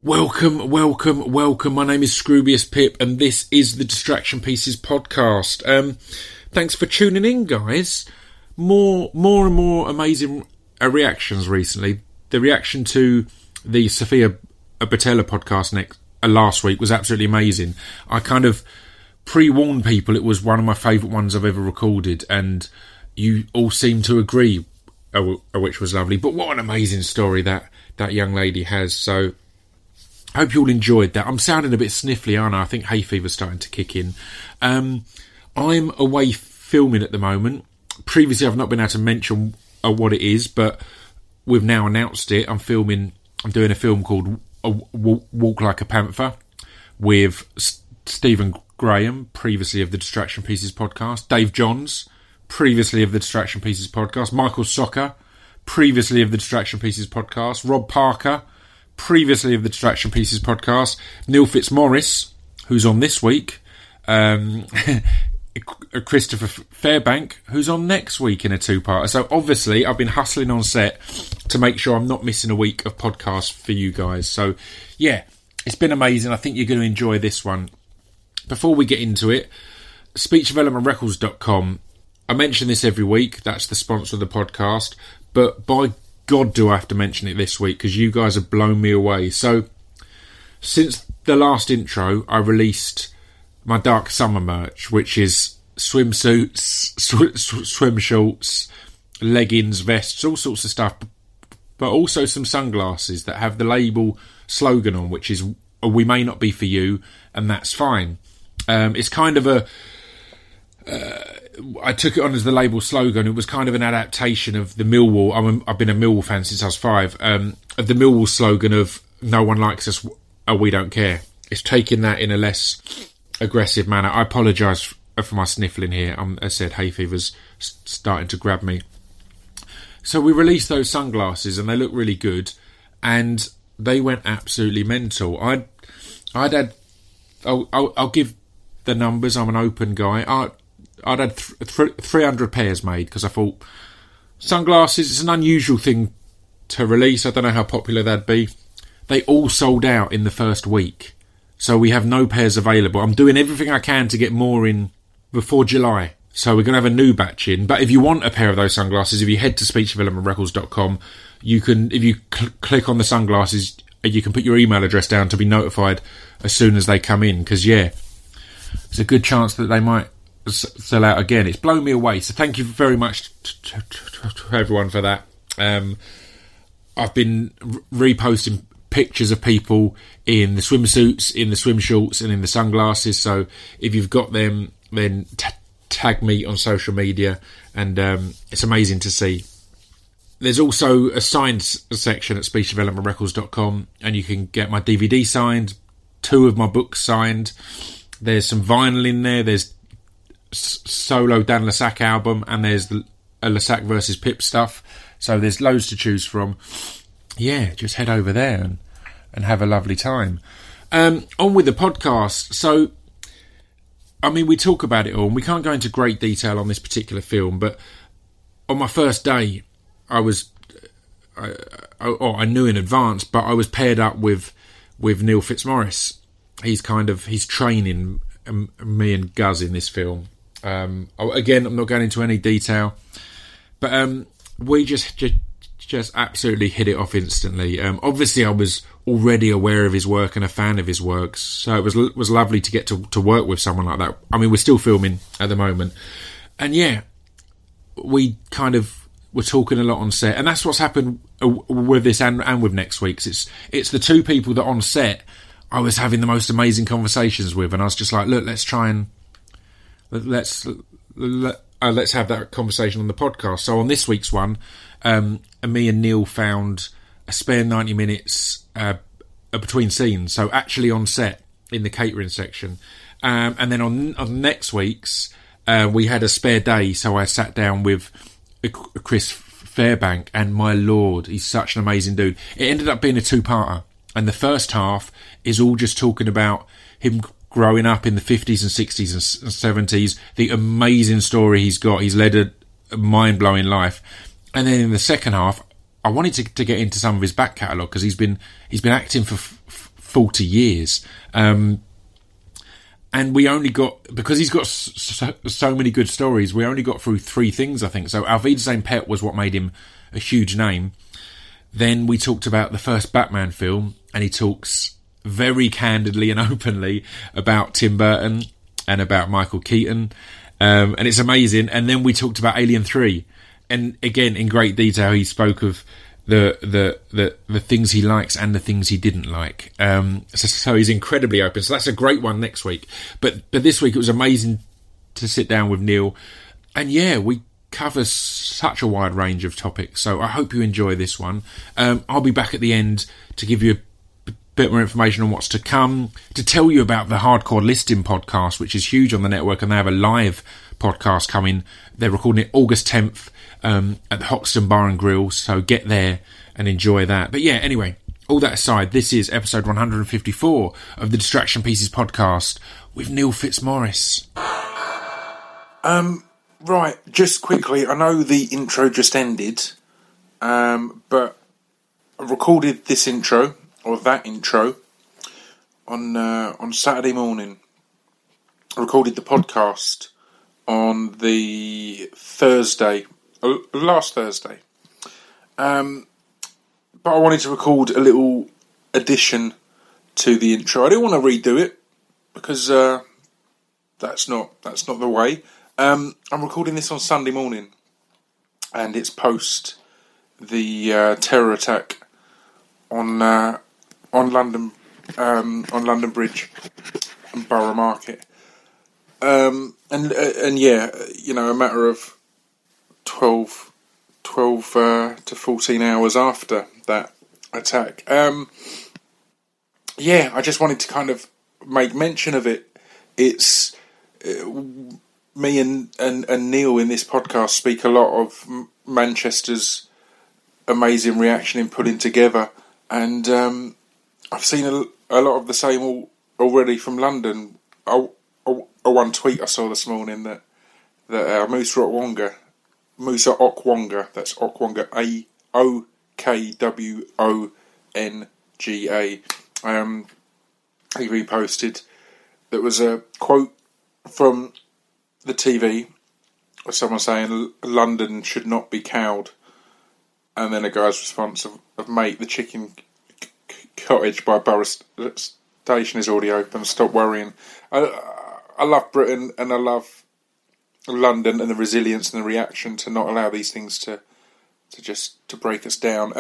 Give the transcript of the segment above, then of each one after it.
Welcome. My name is Scroobius Pip, and this is the Distraction Pieces podcast. Thanks for tuning in, guys. More and more amazing reactions recently. The reaction to the Sofia Boutella podcast last week was absolutely amazing. I kind of pre-warned people it was one of my favourite ones I've ever recorded, and you all seemed to agree, which was lovely. But what an amazing story that young lady has. So I hope you all enjoyed that. I'm sounding a bit sniffly, aren't I? I think hay fever's starting to kick in. I'm away filming at the moment. Previously, I've not been able to mention what it is, but we've now announced it. I'm doing a film called Walk Like a Panther with Stephen Graham, previously of the Distraction Pieces podcast. Dave Johns, previously of the Distraction Pieces podcast. Michael Socker, previously of the Distraction Pieces podcast. Rob Parker, previously of the Distraction Pieces podcast. Neil Fitzmaurice, who's on this week. Christopher Fairbank, who's on next week in a two-parter. So obviously I've been hustling on set to make sure I'm not missing a week of podcasts for you guys. So yeah, it's been amazing. I think you're going to enjoy this one. Before we get into it, speechdevelopmentrecords.com. I mention this every week. That's the sponsor of the podcast. But by God, do I have to mention it this week, because you guys have blown me away. So since the last intro, I released my Dark Summer merch, which is swimsuits, swim shorts, leggings, vests, all sorts of stuff, but also some sunglasses that have the label slogan on, which is "We may not be for you, and that's fine." It's kind of I took it on as the label slogan. It was kind of an adaptation of the Millwall. I've been a Millwall fan since I was 5. Of the Millwall slogan of "No one likes us, we don't care." It's taking that in a less aggressive manner. I apologise for my sniffling here. As I said, hay fever's starting to grab me. So we released those sunglasses, and they look really good, and they went absolutely mental. I'll give the numbers. I'm an open guy. I'd had 300 pairs made, because I thought sunglasses, it's an unusual thing to release. I don't know how popular that'd be. They all sold out in the first week, so we have no pairs available. I'm doing everything I can to get more in before July, so we're going to have a new batch in. But if you want a pair of those sunglasses, if you head to speechdevelopmentrecords.com, you can, if you click on the sunglasses, you can put your email address down to be notified as soon as they come in, because yeah, there's a good chance that they might sell out again. It's blown me away, so thank you very much to everyone for that. I've been reposting pictures of people in the swimsuits, in the swim shorts, and in the sunglasses, so if you've got them, then tag me on social media, and it's amazing to see. There's also a signed section at speechdevelopmentrecords.com, and you can get my DVD signed, 2 of my books signed. There's some vinyl in there. There's solo Dan Lassac album, and there's the Lassac versus Pip stuff. So there's loads to choose from. Yeah, just head over there and have a lovely time. On with the podcast. So, I mean, we talk about it all, and we can't go into great detail on this particular film, but on my first day, I knew in advance, but I was paired up with Neil Fitzmaurice. He's training me and Guz in this film. Again, I'm not going into any detail, but we just absolutely hit it off instantly. Obviously, I was already aware of his work and a fan of his work, so it was lovely to get to work with someone like that. I mean, we're still filming at the moment, and yeah, we kind of were talking a lot on set, and that's what's happened with this and with next week's. It's the 2 people that on set I was having the most amazing conversations with, and I was just like, look, let's have that conversation on the podcast. So on this week's one, me and Neil found a spare 90 minutes between scenes, so actually on set in the catering section, and then on next week's we had a spare day, so I sat down with Chris Fairbank, and my lord, he's such an amazing dude. It ended up being a 2-parter, and the first half is all just talking about him growing up in the 50s and 60s and 70s, the amazing story he's got. He's led a mind-blowing life. And then in the second half, I wanted to get into some of his back catalogue, because he's been acting for 40 years. And we only got, because he's got so many good stories, we only got through 3 things, I think. So Auf Wiedersehen Pet was what made him a huge name. Then we talked about the first Batman film, and he talks very candidly and openly about Tim Burton and about Michael Keaton. And it's amazing. And then we talked about Alien 3. And again, in great detail, he spoke of the things he likes and the things he didn't like. So he's incredibly open. So that's a great one next week. But this week it was amazing to sit down with Neil. And yeah, we cover such a wide range of topics. So I hope you enjoy this one. I'll be back at the end to give you a bit more information on what's to come, to tell you about the Hardcore Listing podcast, which is huge on the network, and they have a live podcast coming. They're recording it August 10th at the Hoxton Bar and Grill, so get there and enjoy that. But yeah, anyway, all that aside, this is episode 154 of the Distraction Pieces podcast with Neil Fitzmaurice. Right, just quickly, I know the intro just ended, but I recorded this intro, or that intro, on Saturday morning. I recorded the podcast on the Thursday, last Thursday. But I wanted to record a little addition to the intro. I didn't want to redo it because that's not the way. I'm recording this on Sunday morning, and it's post the terror attack on London Bridge and Borough Market. And yeah, you know, a matter of 12 to 14 hours after that attack. Yeah, I just wanted to kind of make mention of it. It's me and Neil in this podcast speak a lot of Manchester's amazing reaction in putting together, and I've seen a lot of the same already from London. One tweet I saw this morning that Musa Okwonga, that's Okwonga, Okwonga, he reposted, that was a quote from the TV of someone saying London should not be cowed, and then a guy's response of mate, the chicken cottage by Borough Station is already open, stop worrying. I love Britain, and I love London and the resilience and the reaction to not allow these things to break us down.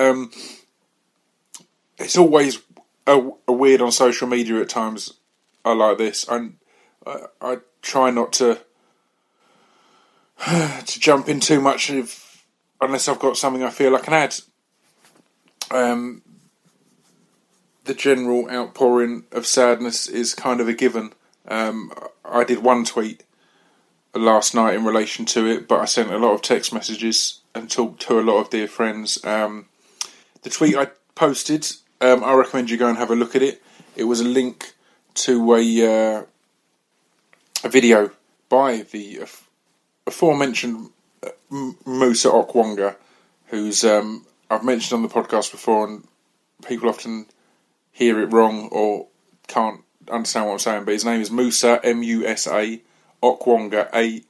It's always a weird on social media at times. I like this. I try not to jump in too much unless I've got something I feel I can add. The general outpouring of sadness is kind of a given. I did one tweet last night in relation to it, but I sent a lot of text messages and talked to a lot of dear friends. The tweet I posted, I recommend you go and have a look at it. It was a link to a video by the aforementioned Musa Okwonga, who's I've mentioned on the podcast before, and people often hear it wrong or can't understand what I'm saying, but his name is Musa, M-U-S-A, Okwonga,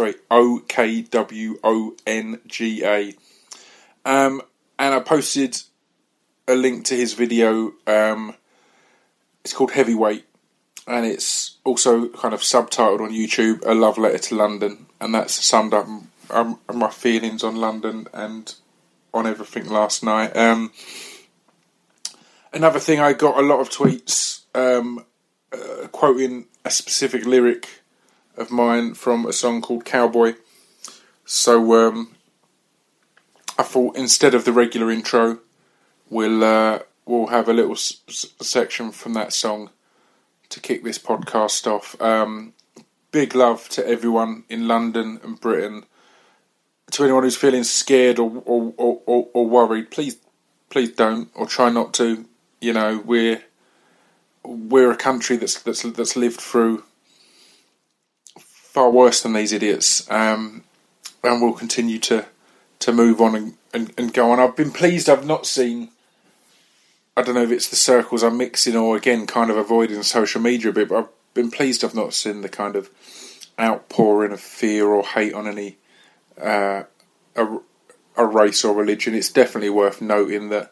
O-K-W-O-N-G-A. And I posted a link to his video. It's called Heavyweight, and it's also kind of subtitled on YouTube, A Love Letter to London, and that's summed up my feelings on London and on everything last night. Another thing, I got a lot of tweets quoting a specific lyric of mine from a song called Cowboy. So I thought instead of the regular intro, we'll have a little section from that song to kick this podcast off. Big love to everyone in London and Britain. To anyone who's feeling scared or worried, please don't, or try not to. You know, we're a country that's lived through far worse than these idiots, and we'll continue to move on and go on. I've been pleased I've not seen I don't know if it's the circles I'm mixing or, again, kind of avoiding social media a bit, but I've been pleased I've not seen the kind of outpouring of fear or hate on any a race or religion. It's definitely worth noting that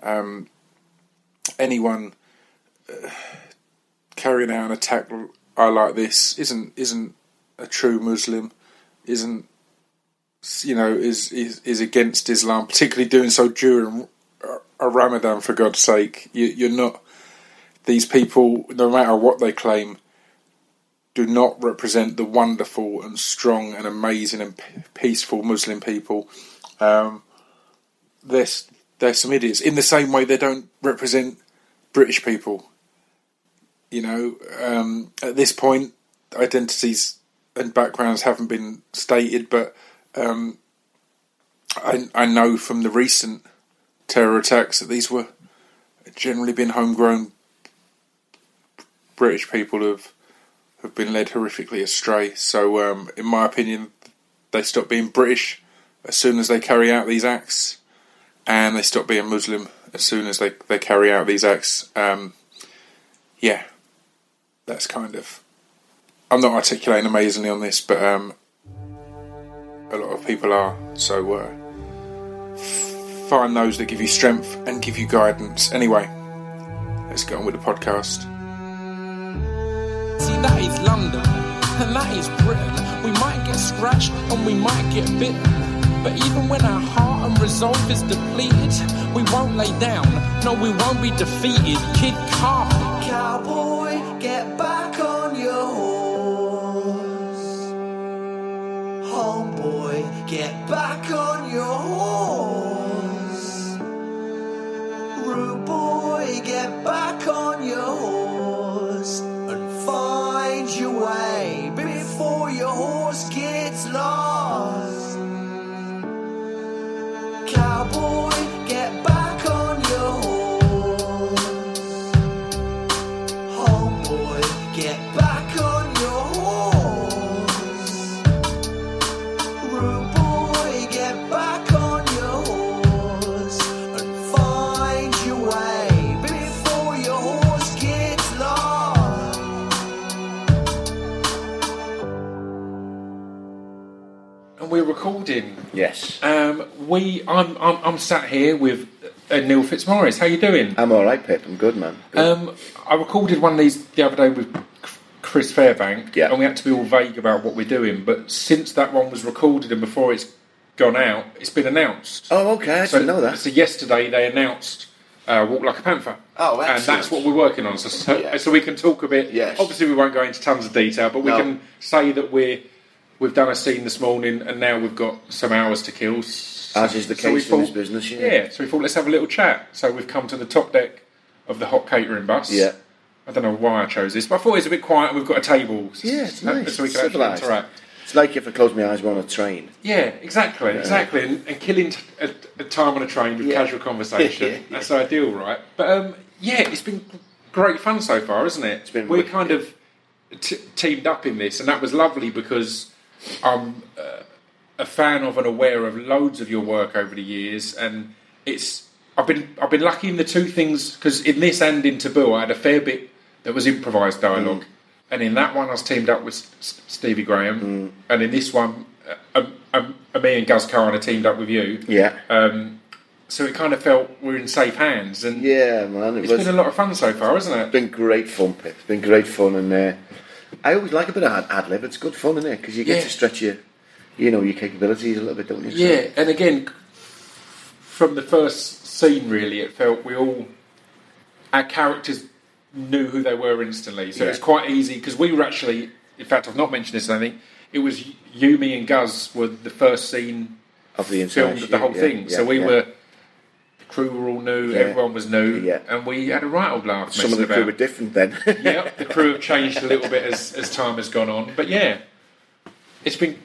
anyone carrying out an attack like this isn't a true Muslim, is against Islam, particularly doing so during a Ramadan, for God's sake. You're not, these people, no matter what they claim, do not represent the wonderful and strong and amazing and peaceful Muslim people. They're some idiots. In the same way they don't represent British people. At this point, identities and backgrounds haven't been stated, but I know from the recent terror attacks that these were generally been homegrown British people who have been led horrifically astray. So, in my opinion, they stop being British as soon as they carry out these acts, and they stop being Muslim as soon as they carry out these acts. That's kind of... I'm not articulating amazingly on this, but a lot of people are. So find those that give you strength and give you guidance. Anyway, let's get on with the podcast. See, that is London, and that is Britain. We might get scratched and we might get bitten, but even when our heart and resolve is depleted, we won't lay down, no, we won't be defeated. Kid Carter. Cowboy, get back on your horse. Homeboy, get back on your horse. Rude boy, get back on your horse and find your way before your horse gets lost. Cowboy, get back on your horse. Homeboy, get back on your horse. Rude boy, get back on your horse and find your way before your horse gets lost. And we're recording. Yes. I'm sat here with Neil Fitzmaurice. How you doing? I'm alright, Pip. I'm good, man. Good. I recorded one of these the other day with Chris Fairbank, Yeah. and we had to be all vague about what we're doing. But since that one was recorded and before it's gone out, it's been announced. Oh, okay. I didn't know that. So yesterday they announced Walk Like a Panther. Oh, excellent. And that's what we're working on. So we can talk a bit. Yes. Obviously, we won't go into tons of detail, but we No. can say that we've done a scene this morning, and now we've got some hours to kill. As is the case in this business, yeah. Yeah, so we thought, let's have a little chat. So we've come to the top deck of the hot catering bus. Yeah. I don't know why I chose this, but I thought it was a bit quiet, and we've got a table. Yeah, it's nice. So we can actually Civilised. interact. It's like if I close my eyes, we're on a train. Yeah, exactly. And killing a time on a train with casual conversation. That's ideal, right? But it's been great fun so far, isn't it? It's been We're wicked. kind of teamed up in this, and that was lovely because I'm a fan of and aware of loads of your work over the years, and I've been lucky in the two things, because in this and in Taboo I had a fair bit that was improvised dialogue, and in that one I was teamed up with Stevie Graham, and in this one me and Guz Khan are teamed up with you. Yeah. So it kind of felt we're in safe hands, and Yeah, man. it's been a lot of fun so far, hasn't it? It's been great fun, Pip. It's been great fun, and I always like a bit of ad-lib. It's good fun, isn't it? Because you get to stretch your capabilities a little bit, don't you? So- Yeah, and again, from the first scene, really, it felt our characters knew who they were instantly. So it's quite easy, because we were actually, in fact, I've not mentioned this, I think, it was you, me and Guz were the first scene Of the entire filmed of the whole shoot, thing. yeah, So we yeah. were, the crew were all new, Yeah. everyone was new, Yeah. and we had a right old laugh. Some of the messing crew about. were different then. Yeah, the crew have changed a little bit as time has gone on, but yeah, it's been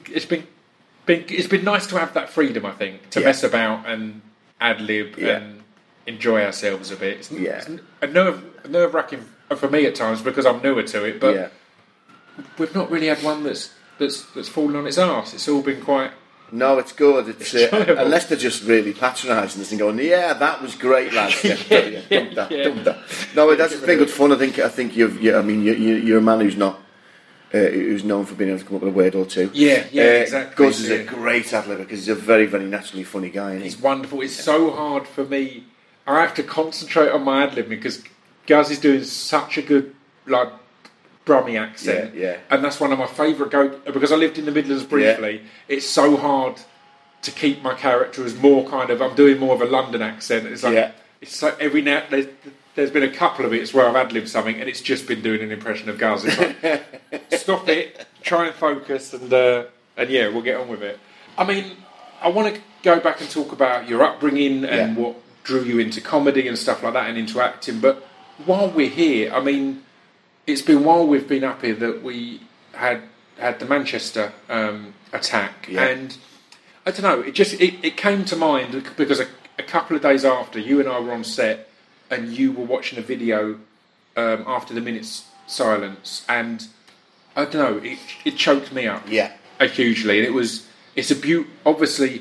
nice to have that freedom, I think, to mess about and ad lib and enjoy ourselves a bit. It's a nerve wracking for me at times because I'm newer to it, but we've not really had one that's fallen on its arse. It's all been quite No, it's good. It's enjoyable. unless they're just really patronising us and going, "Yeah, that was great, lads." Dump that. No, that's been good fun. I think you're a man who's not. Who's known for being able to come up with a word or two. Yeah, exactly. Gus is a great ad-libber because he's a very, very naturally funny guy. Isn't he? He's wonderful. It's so hard for me. I have to concentrate on my ad-libbing because Guz is doing such a good, like, Brummie accent. Yeah. And that's one of my favourite because I lived in the Midlands briefly. Yeah. It's so hard to keep my character as more kind of, I'm doing more of a London accent. It's like, it's so every now, there's been a couple of bits where I've ad-libbed something and it's just been doing an impression of Guz. It's like, stop it, try and focus, and yeah, we'll get on with it. I mean, I want to go back and talk about your upbringing and what drew you into comedy and stuff like that and into acting. But while we're here, I mean, it's been while we've been up here that we had the Manchester attack, and I don't know, it came to mind because a couple of days after, you and I were on set. And you were watching a video after the minute's silence, and I don't know, it choked me up, hugely. And obviously,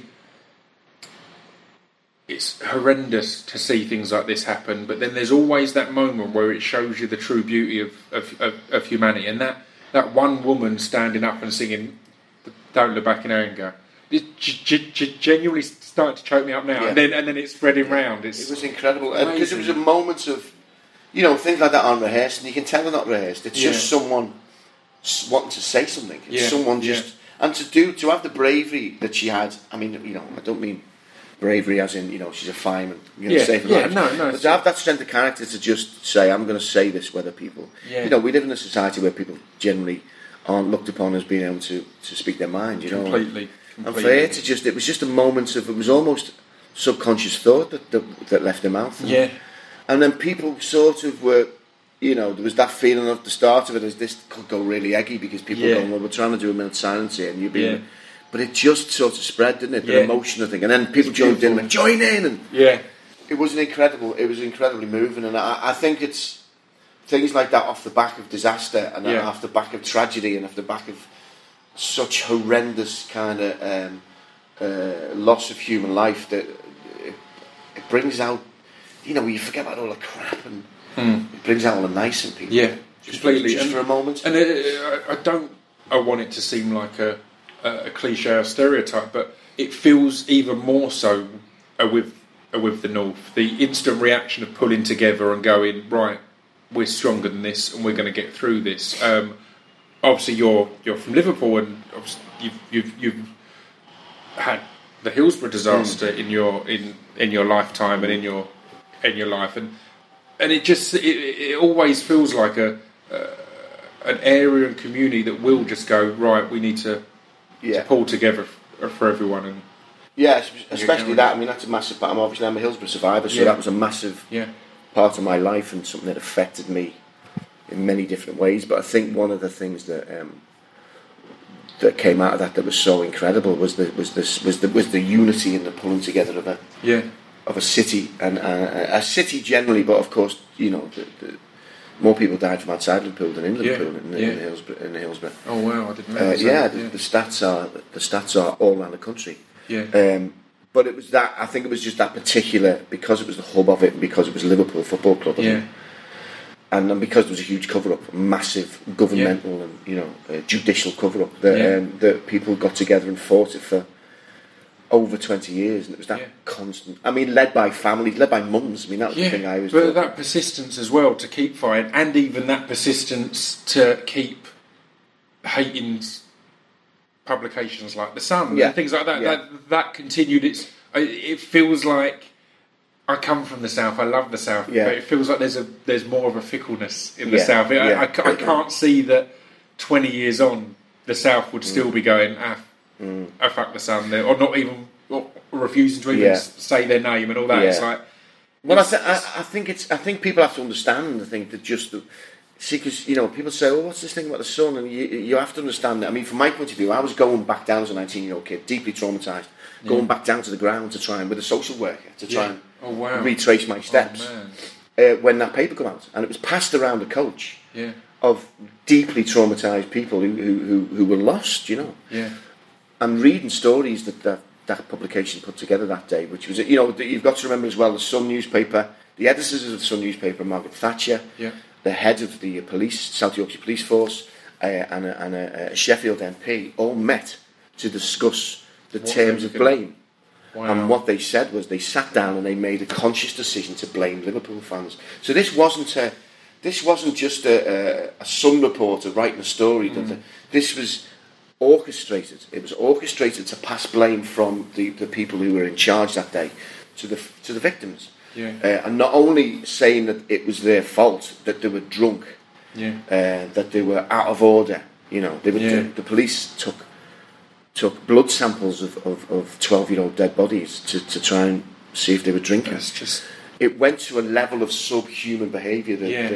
it's horrendous to see things like this happen. But then there's always that moment where it shows you the true beauty of humanity, and that one woman standing up and singing "Don't Look Back in Anger." It genuinely started to choke me up now, and then it's spreading round. It was incredible because it was a moment of, things like that aren't rehearsed, and you can tell they're not rehearsed. It's just someone wanting to say something. It's someone just and to have the bravery that she had. I mean, I don't mean bravery as in she's a fireman, saving lives. No. But to have that strength of character to just say, I'm going to say this, whether people, we live in a society where people generally aren't looked upon as being able to speak their mind. Completely. And for her it was just a moment of, it was almost subconscious thought that left her mouth. And then people sort of were, there was that feeling at the start of it as this could go really eggy because people were going, well, we're trying to do a minute's silence here, and you've been, but it just sort of spread, didn't it? The emotional thing, and then people joined in and join in, and it was incredibly moving, and I think it's things like that off the back of disaster and off the back of tragedy and off the back of such horrendous kind of loss of human life that it brings out, you forget about all the crap and it brings out all the nice in people. Yeah, completely. Just for a moment. And I want it to seem like a cliche or stereotype, but it feels even more so with the North. The instant reaction of pulling together and going, right, we're stronger than this and we're going to get through this. Obviously, you're from Liverpool, and you've had the Hillsborough disaster in your lifetime and in your life, and it always feels like an area and community that will just go, right. We need to pull together for everyone, and especially that. I mean, that's a massive part. I'm a Hillsborough survivor, so that was a massive part of my life and something that affected me in many different ways. But I think one of the things that came out of that was so incredible was the unity and the pulling together of a city and a city generally. But of course, the more people died from outside Liverpool than in Liverpool in Hillsborough. Oh wow, I didn't know that. The stats are all around the country. But it was that, I think it was just that particular, because it was the hub of it and because it was Liverpool Football Club. And because there was a huge cover-up, massive governmental and judicial cover-up, that people got together and fought it for over 20 years, and it was that constant. I mean, led by families, led by mums. I mean, that was the thing I was. But that persistence as well to keep fighting, and even that persistence to keep hating publications like The Sun and things like that. That continued. It feels like. I come from the South. I love the South, but it feels like there's more of a fickleness in the South. I can't see that 20 years on, the South would still be going, fuck the Sun, or not even or refusing to even say their name and all that. It's like, well, I think people have to understand. I think that because people say, "Oh, what's this thing about the Sun?" And you have to understand that. I mean, from my point of view, I was going back down as a 19-year-old kid, deeply traumatised, going back down to the ground to try and with a social worker to try and retrace my steps. When that paper came out, and it was passed around a coach of deeply traumatised people who were lost, and reading stories that publication put together that day, which was, you know, you've got to remember as well, the Sun newspaper, the editors of the Sun newspaper, Margaret Thatcher, the head of the police, South Yorkshire Police Force, and a Sheffield MP, all met to discuss the terms of blame. Wow. And what they said was they sat down and they made a conscious decision to blame Liverpool fans. So this wasn't just a Sun reporter writing a story. This was orchestrated. It was orchestrated to pass blame from the people who were in charge that day to the victims. And not only saying that it was their fault, that they were drunk, that they were out of order. You know, the police took blood samples of 12-year-old dead bodies to try and see if they were drinking. It went to a level of subhuman behaviour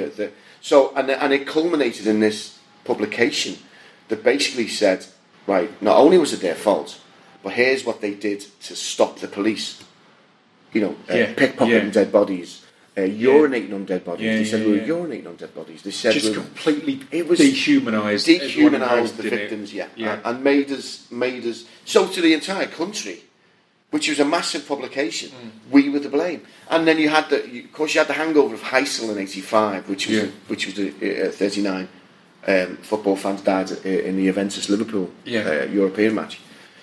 and it culminated in this publication that basically said, right, not only was it their fault, but here's what they did to stop the police. You know, pickpocketing dead bodies, urinating on dead bodies. They said we were urinating on dead bodies. They said just completely dehumanised the victims, and made us. So to the entire country, which was a massive publication, we were to blame. And then you had of course, you had the hangover of Heysel in '85, which was the 39 football fans died in the Juventus Liverpool European match.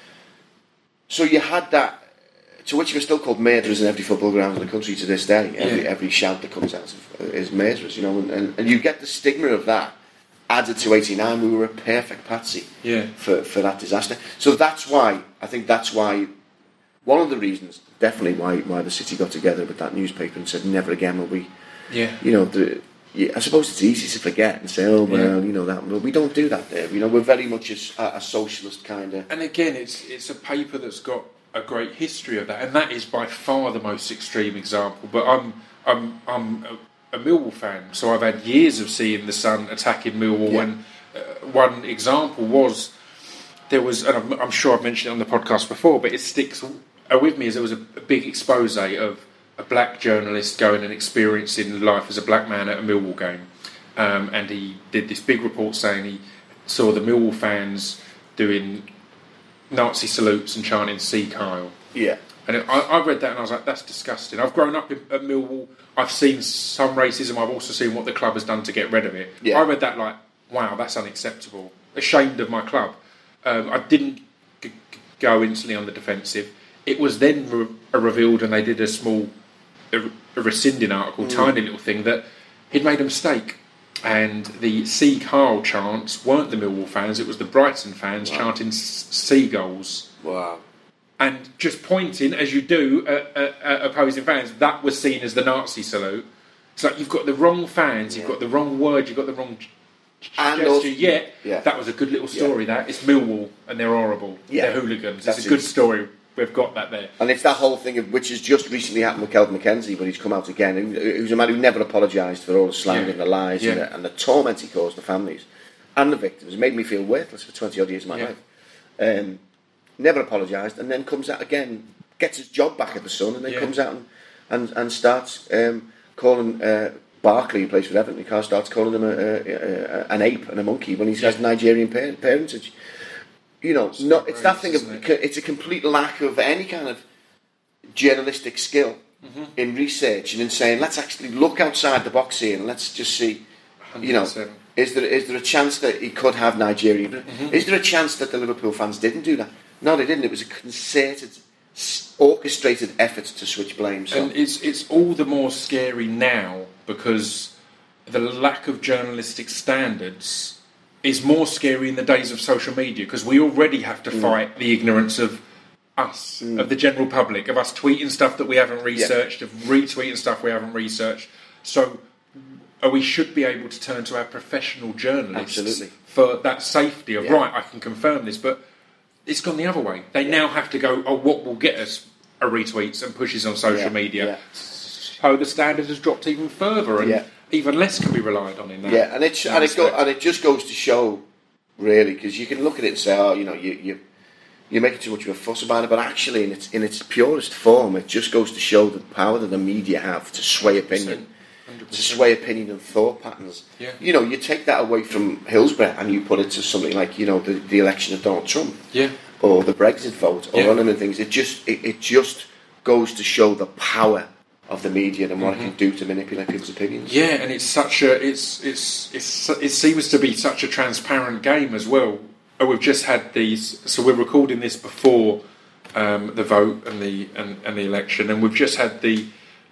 So you had that. To which we're still called murderers in every football ground in the country to this day. Every shout that comes out is murderers, you know, and you get the stigma of that added to '89. We were a perfect patsy for that disaster. So that's why one of the reasons, definitely why the city got together with that newspaper and said never again will we. You know, I suppose it's easy to forget and say, oh well, you know that. But we don't do that there. You know, we're very much a socialist kind of. And again, it's a paper that's got a great history of that, and that is by far the most extreme example. But I'm a Millwall fan, so I've had years of seeing the Sun attacking Millwall. And one example was there was, and I'm sure I've mentioned it on the podcast before, but it sticks with me, as there was a big expose of a black journalist going and experiencing life as a black man at a Millwall game, and he did this big report saying he saw the Millwall fans doing Nazi salutes and chanting "See Kyle." And I read that and I was like, that's disgusting. I've grown up at Millwall. I've seen some racism. I've also seen what the club has done to get rid of it. I read that like, wow, that's unacceptable. Ashamed of my club. I didn't go instantly on the defensive. It was then revealed, and they did a small a rescinding article, tiny little thing, that he'd made a mistake. And the "See Kyle" chants weren't the Millwall fans, it was the Brighton fans chanting "Seagulls." Wow. And just pointing, as you do at opposing fans, that was seen as the Nazi salute. It's like, you've got the wrong fans, you've got the wrong word, you've got the wrong gesture. That was a good little story, that. It's Millwall, and they're horrible. They're hooligans. It's a good story. We've got that there. And it's that whole thing of, which has just recently happened with Kelvin McKenzie, but he's come out again. Who's a man who never apologised for all the slander and the lies and the torment he caused the families and the victims. It made me feel worthless for 20 odd years of my life. Never apologised, and then comes out again, gets his job back at the Sun, and then comes out and starts calling Barkley, who plays for Everton, he starts calling him an ape and a monkey when he has Nigerian parentage. You know, it's that thing of, it's a complete lack of any kind of journalistic skill in research and in saying, let's actually look outside the box here and let's just see, 100%. You know, is there a chance that he could have Nigerian? Is there a chance that the Liverpool fans didn't do that? No, they didn't. It was a concerted, orchestrated effort to switch blame. So. And it's all the more scary now because the lack of journalistic standards is more scary in the days of social media, because we already have to fight the ignorance of us, of the general public, of us tweeting stuff that we haven't researched, of retweeting stuff we haven't researched. So we should be able to turn to our professional journalists for that safety of, right, I can confirm this, but it's gone the other way. They now have to go, what will get us a retweets and pushes on social media. So the standard has dropped even further, and even less can be relied on in that. And it just goes to show, really, because you can look at it and say, you know, you're making too much of a fuss about it, but actually, in its purest form, it just goes to show the power that the media have to sway opinion, 100%. To sway opinion and thought patterns. You know, you take that away from Hillsborough and you put it to something like, you know, the election of Donald Trump. or the Brexit vote or on and things. It just goes to show the power of the media and what it can do to manipulate people's opinions. Yeah, and it's such a it seems to be such a transparent game as well. We've just had these, so we're recording this before the vote and the election, and we've just had the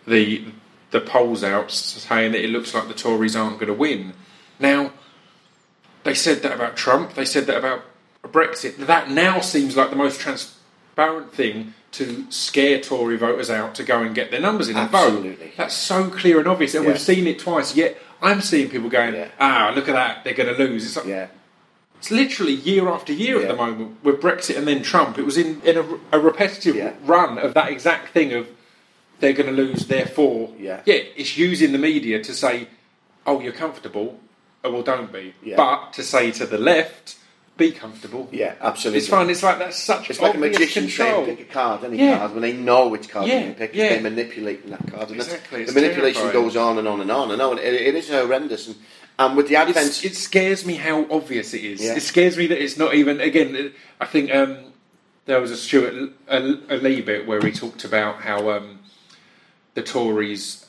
polls out saying that it looks like the Tories aren't going to win. Now, they said that about Trump, they said that about Brexit. That now seems like the most transparent thing to scare Tory voters out to go and get their numbers in and vote. That's so clear and obvious, and we've seen it twice, yet I'm seeing people going, look at that, they're going to lose. It's like, it's literally year after year at the moment with Brexit and then Trump. It was in a repetitive run of that exact thing of they're going to lose, therefore... it's using the media to say, oh, you're comfortable, oh, well, don't be. But to say to the left, be comfortable. Yeah, absolutely. It's fine. It's like that's such it's like a magician control. saying pick a card, any card, when they know which card they're going to pick, they're manipulating that card. And exactly. The manipulation terrifying. goes on and on and on and on. It is horrendous. And with the advent... It scares me how obvious it is. Yeah. It scares me that it's not even... Again, I think there was a Stuart Lee bit where he talked about how the Tories...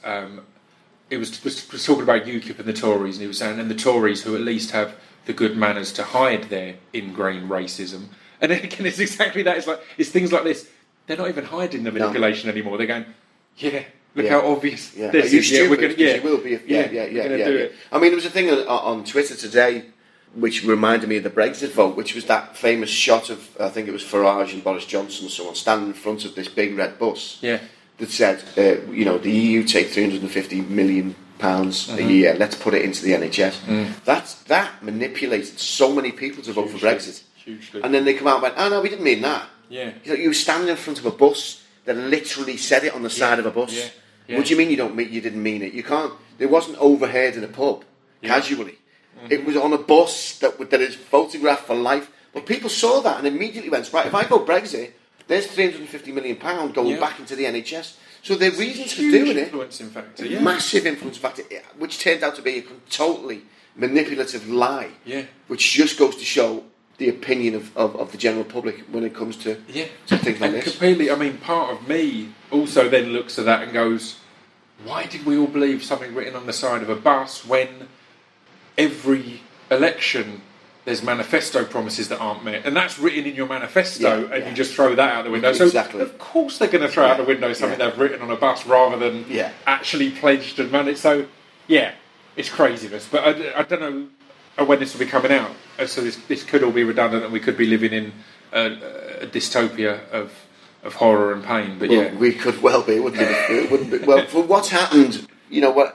it was talking about UKIP and the Tories, and he was saying, and the Tories who at least have the good manners to hide their ingrained racism. And then again, it's exactly that. It's things like this. They're not even hiding the manipulation anymore. They're going, look how obvious this is. You we're going to will be. Do it. I mean, there was a thing on Twitter today which reminded me of the Brexit vote, which was that famous shot of, I think it was Farage and Boris Johnson and so on, standing in front of this big red bus that said, the EU take £350 million a year, let's put it into the NHS. That manipulated so many people to vote for Brexit. Hugely. And then they come out and went, oh no, we didn't mean that. Yeah. You were standing in front of a bus that literally said it on the side of a bus. Yeah. Yeah. What do you mean you didn't mean it? You can't. It wasn't overheard in a pub casually. It was on a bus that is photographed for life. But people saw that and immediately went, right, if I vote Brexit, there's £350 million going back into the NHS. So their reasons for doing it, massive influence factor, which turned out to be a totally manipulative lie, which just goes to show the opinion of the general public when it comes to things like this. Completely. I mean, part of me also then looks at that and goes, why did we all believe something written on the side of a bus when every election there's manifesto promises that aren't met, and that's written in your manifesto, and you just throw that out the window. Exactly. So of course they're going to throw out the window something they've written on a bus rather than actually pledged and money. So it's craziness. But I don't know when this will be coming out. So this could all be redundant, and we could be living in a dystopia of horror and pain. But we could well be, wouldn't it? It wouldn't be. Well, for what's happened, you know what.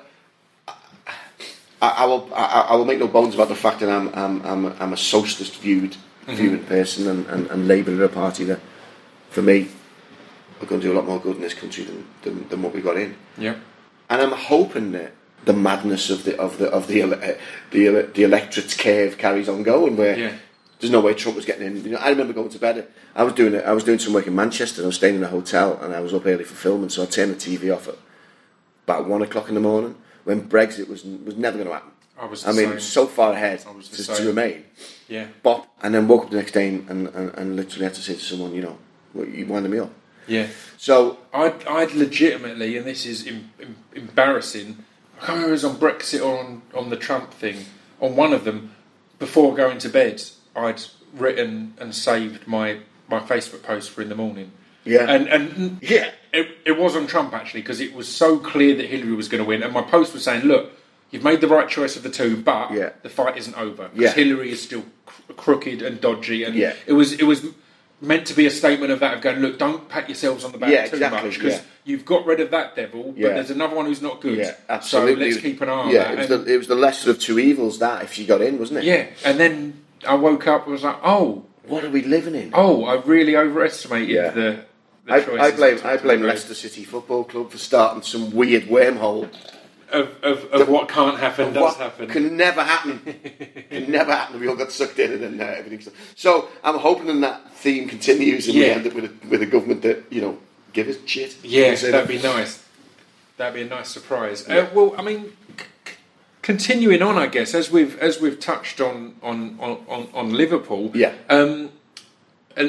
I will make no bones about the fact that I'm a socialist viewing person and Labour are a party that, for me, are going to do a lot more good in this country than what we got in. Yeah. And I'm hoping that the madness of the electorate's curve carries on going, where there's no way Trump was getting in. You know, I remember going to bed. I was doing some work in Manchester. I was staying in a hotel, and I was up early for filming, so I turned the TV off at about 1 o'clock in the morning. When Brexit was never going to happen. I mean, it was so far ahead to remain. Yeah. Bop. And then woke up the next day and literally had to say to someone, you winded me up. Yeah. So I'd legitimately, and this is embarrassing, I can't remember if it was on Brexit or on the Trump thing, on one of them, before going to bed, I'd written and saved my Facebook post for in the morning. Yeah. And it was on Trump, actually, because it was so clear that Hillary was going to win. And my post was saying, look, you've made the right choice of the two, but the fight isn't over. Because Hillary is still crooked and dodgy. And it was meant to be a statement of that, of going, look, don't pat yourselves on the back too much, because you've got rid of that devil, but there's another one who's not good. Yeah, absolutely. So let's keep an eye on that. It was the lesser of two evils, that, if she got in, wasn't it? Yeah, and then I woke up and was like, oh, what are we living in? Oh, I really overestimated the I blame Leicester City Football Club for starting some weird wormhole of what can't happen does happen. Can never happen. Can never happen. We all got sucked in and then everything. So I'm hoping that theme continues and we end up with a government that give us shit. Yeah, that'd be nice. That'd be a nice surprise. Yeah. Well, I mean, continuing on, I guess, as we've touched on Liverpool. Yeah.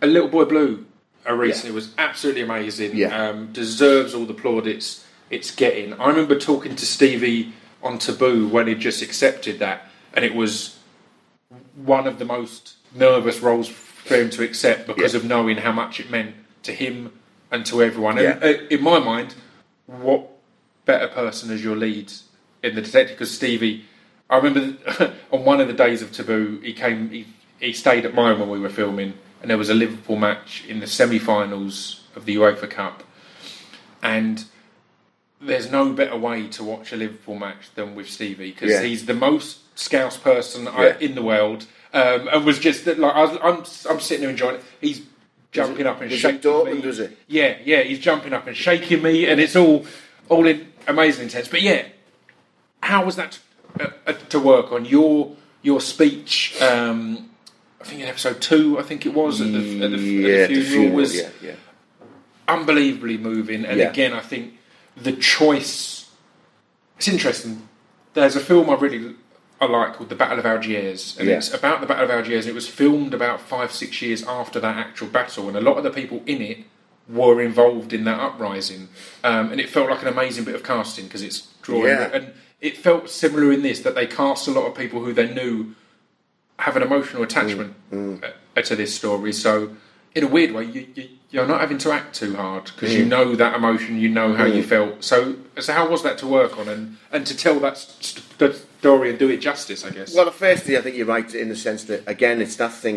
A Little Boy Blue recently was absolutely amazing. Yeah. Deserves all the plaudits it's getting. I remember talking to Stevie on Taboo when he just accepted that, and it was one of the most nervous roles for him to accept because of knowing how much it meant to him and to everyone. And in my mind, what better person as your lead in The Detective? Because Stevie, I remember on one of the days of Taboo, he stayed at mine when we were filming, and there was a Liverpool match in the semi-finals of the UEFA Cup, and there's no better way to watch a Liverpool match than with Stevie, because he's the most Scouse person in the world, and was just like I'm sitting there enjoying it. He's jumping up and shaking Dortmund, me. does it? Yeah, he's jumping up and shaking me, and it's all in amazing intense. But how was that to work on your speech? I think in episode 2, I think it was at the funeral was unbelievably moving. And again, I think the choice. It's interesting. There's a film I like called The Battle of Algiers, and it's about the Battle of Algiers. And it was filmed about 5-6 years after that actual battle, and a lot of the people in it were involved in that uprising. And it felt like an amazing bit of casting because it's drawing. And it felt similar in this, that they cast a lot of people who they knew have an emotional attachment to this story. So, in a weird way, you're not having to act too hard because you know that emotion, you know how you felt. So how was that to work on and to tell that story and do it justice, I guess? Well, firstly, I think you're right in the sense that, again, it's that thing.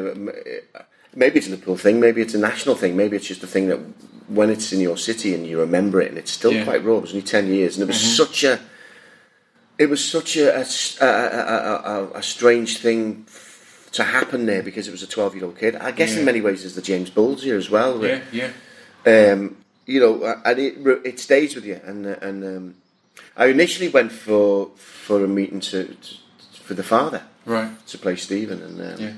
Maybe it's a Liverpool thing, maybe it's a national thing, maybe it's just a thing that when it's in your city and you remember it, and it's still quite raw. It was only 10 years, and it was such a. It was such a strange thing to happen there because it was a 12-year-old kid. I guess in many ways there's the James Bowles here as well. And it stays with you. And I initially went for a meeting for the father, to play Stephen,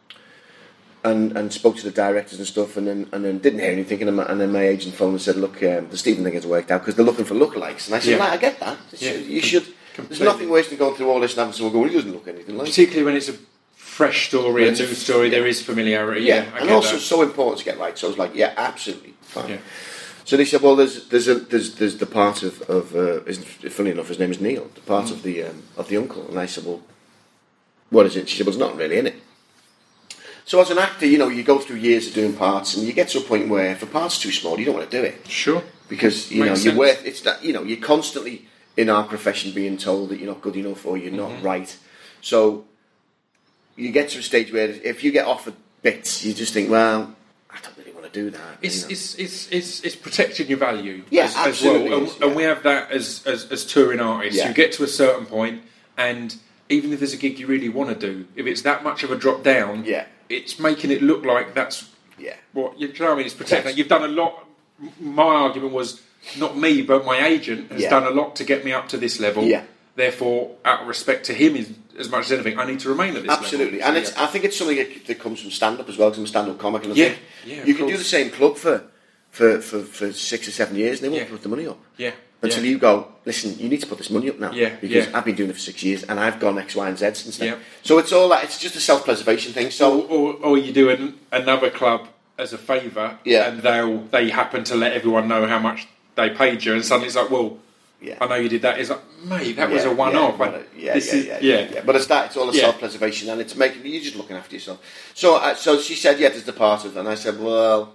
and spoke to the directors and stuff, and then didn't hear anything, and then my agent phoned and said, "Look, the Stephen thing hasn't worked out because they're looking for lookalikes." And I said, "I get that. You should." Completely. There's nothing worse than going through all this and having someone go, "He doesn't look anything like." Particularly when it's a fresh story, a new story, there is familiarity. And also so important to get right. So I was like, absolutely fine. So they said, "Well, there's the part of funny enough, his name is Neil, the part of the uncle." And I said, "Well, what is it?" She said, "Well, it's not really in it." So as an actor, you go through years of doing parts, and you get to a point where if a part's too small, you don't want to do it. Sure. Because you're worth. It's that you're constantly in our profession being told that you're not good enough or you're not right. So you get to a stage where if you get offered bits, you just think, well, I don't really want to do that. It's protecting your value as well. And we have that as touring artists. You get to a certain point, and even if there's a gig you really want to do, if it's that much of a drop down, it's making it look like that's what you know what I mean. It's protecting. You've done a lot. My argument was not me, but my agent has done a lot to get me up to this level. Therefore, out of respect to him, as much as anything, I need to remain at this level. Absolutely, and I think it's something that comes from stand-up as well, because I'm a stand-up comic, and I think you can do the same club for 6 or 7 years, and they won't put the money up. Until you go, listen, you need to put this money up now, because I've been doing it for 6 years, and I've gone X, Y, and Z since then. So it's all that. It's just a self-preservation thing. So, or you do another club as a favour, and they happen to let everyone know how much they paid you, and suddenly it's like, well, I know you did that. It's like, mate, that was a one-off. But it's that. It's all a self-preservation, and it's making you're just looking after yourself. So she said, there's the part of, and I said, well,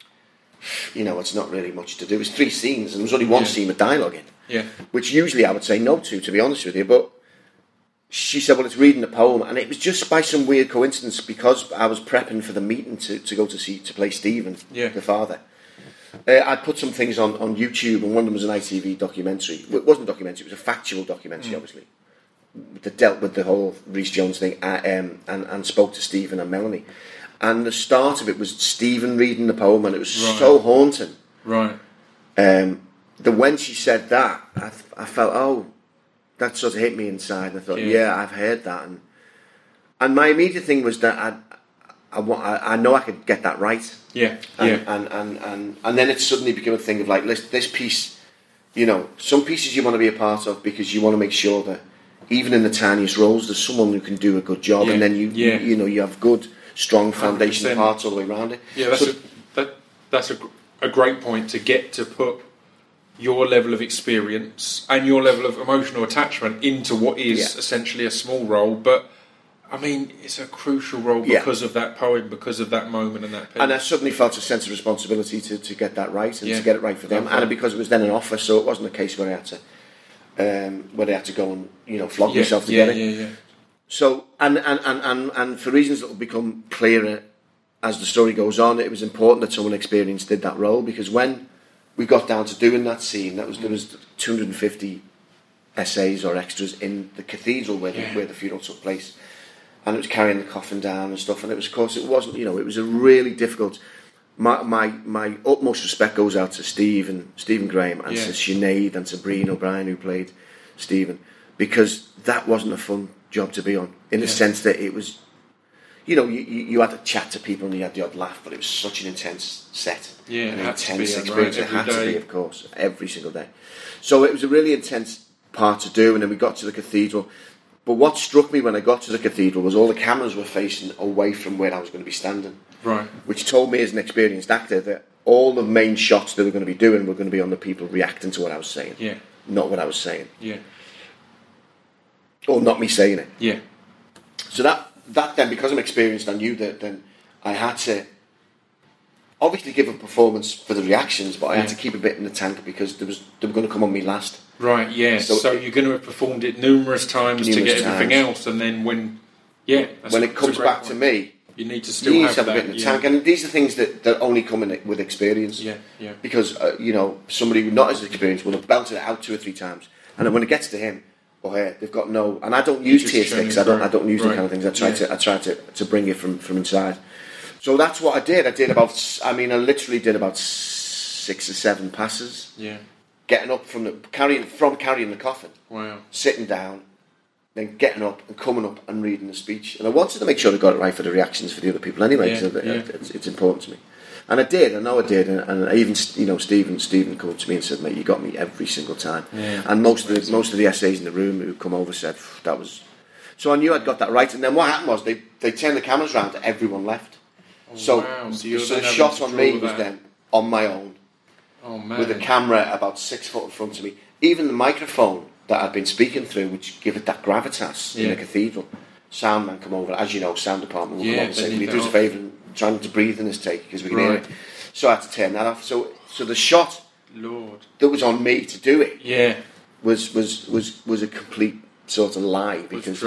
it's not really much to do. It's 3 scenes, and there was only 1 scene with dialogue in, which usually I would say no to be honest with you. But she said, well, it's reading the poem, and it was just by some weird coincidence because I was prepping for the meeting to go to play Stephen, the father. I put some things on YouTube, and one of them was an ITV documentary. Well, it wasn't a documentary; it was a factual documentary, obviously, that dealt with the whole Rhys Jones thing, and spoke to Stephen and Melanie. And the start of it was Stephen reading the poem, and it was so haunting. Right. When she said that, I felt, that sort of hit me inside, and I thought, I've heard that, and my immediate thing was that I know I could get that right. And then it suddenly became a thing of like this piece, some pieces you want to be a part of because you want to make sure that even in the tiniest roles there's someone who can do a good job, and then you have good strong foundation 100%. of hearts all the way around it. Yeah, that's a great point, to get to put your level of experience and your level of emotional attachment into what is essentially a small role, but I mean, it's a crucial role because of that poem, because of that moment and that piece. And I suddenly felt a sense of responsibility to get that right and to get it right for them. And because it was then an offer, so it wasn't a case where I had to go and flog myself to get it. Yeah. So and for reasons that will become clearer as the story goes on, it was important that someone experienced did that role, because when we got down to doing that scene, there was 250 essays or extras in the cathedral where the funeral took place. And it was carrying the coffin down and stuff, and it wasn't, it was a really difficult. My utmost respect goes out to Stephen Graham and to Sinead and to Breen O'Brien, who played Stephen, because that wasn't a fun job to be on, in the sense that it was, you had to chat to people and you had the odd laugh, but it was such an intense set, an intense experience. It had to be, of course, every single day. So it was a really intense part to do, and then we got to the cathedral. But what struck me when I got to the cathedral was all the cameras were facing away from where I was going to be standing. Right. Which told me, as an experienced actor, that all the main shots they were going to be doing were going to be on the people reacting to what I was saying. Yeah. Not what I was saying. Yeah. Or not me saying it. Yeah. So that then, because I'm experienced, I knew that then I had to obviously give a performance for the reactions, but I had to keep a bit in the tank, because they were going to come on me last. Right, yeah. So you're going to have performed it numerous times to get everything else, and then when it comes back to me, you need to still have a bit in the tank. And these are things that only come in with experience. Yeah, yeah. Because somebody who's not as experienced will have belted it out 2 or 3 times, and then when it gets to him or her, they've got no. And I don't use tear sticks. I don't use the kind of things. I try to bring it from inside. So that's what I did. I literally did about 6 or 7 passes. Yeah. Getting up from carrying the coffin. Wow. Sitting down, then getting up and coming up and reading the speech. And I wanted to make sure I got it right for the reactions for the other people anyway, because it's important to me. And I did. I know I did. And I even, Stephen came to me and said, "Mate, you got me every single time." Yeah. And most of the essays in the room who come over said that was. So I knew I'd got that right. And then what happened was they turned the cameras round and everyone left. Oh, so wow. So the shot on me was then on my own. Oh, man. With a camera about 6 foot in front of me. Even the microphone that I'd been speaking through, which give it that gravitas in the cathedral. Sound man come over, as you know, sound department will come over and say, "Can you do us a favour and try not to breathe in this take, because we can hear it." So I had to turn that off. So the shot that was on me to do it was a complete sort of lie, because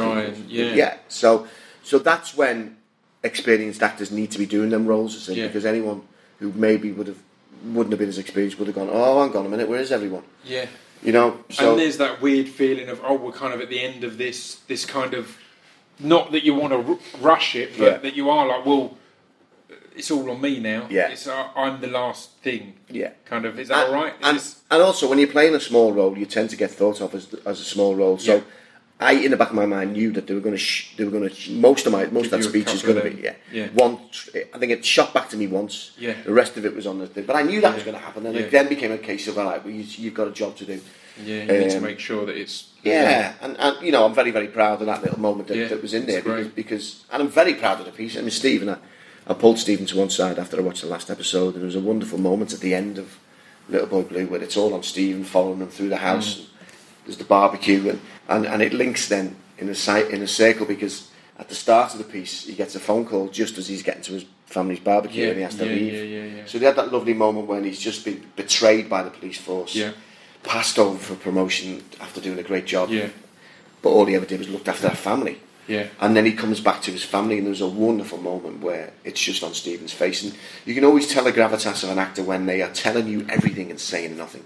So that's when experienced actors need to be doing them roles, because anyone who maybe wouldn't have been as experienced would have gone, "Oh, hang on a minute, where is everyone?" Yeah. So, and there's that weird feeling of, we're kind of at the end of this kind of, not that you want to rush it, but that you are like, well, it's all on me now. Yeah. I'm the last thing. Yeah. Kind of, is that all right? And also, when you're playing a small role, you tend to get thought of as a small role. So I, in the back of my mind, knew that they were going to. Most of that speech is going to be one. I think it shot back to me once. Yeah. The rest of it was on the thing, but I knew that was going to happen, and it then became a case of you've got a job to do. Yeah, you need to make sure that it's. Yeah, and I'm very, very proud of that little moment that was in there, because and I'm very proud of the piece. I mean, Stephen, I pulled Stephen to one side after I watched the last episode, and there was a wonderful moment at the end of Little Boy Blue where it's all on Stephen following them through the house. And there's the barbecue, and it links then in a circle, because at the start of the piece he gets a phone call just as he's getting to his family's barbecue and he has to leave. So they had that lovely moment when he's just been betrayed by the police force, passed over for promotion after doing a great job, but all he ever did was looked after that family. And then he comes back to his family, and there's a wonderful moment where it's just on Stephen's face, and you can always tell the gravitas of an actor when they are telling you everything and saying nothing.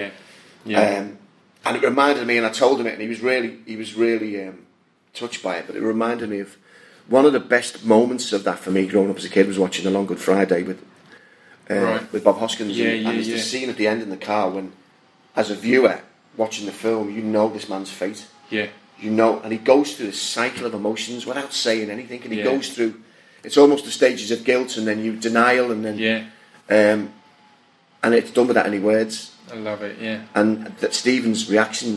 And it reminded me, and I told him it, and he was really touched by it. But it reminded me of one of the best moments of that for me growing up as a kid was watching The Long Good Friday with Bob Hoskins, and there's the scene at the end in the car when, as a viewer watching the film, you know this man's fate. And he goes through this cycle of emotions without saying anything, and he goes through. It's almost the stages of guilt, and then denial, and then and it's done without any words. I love it, yeah. And that Stephen's reactions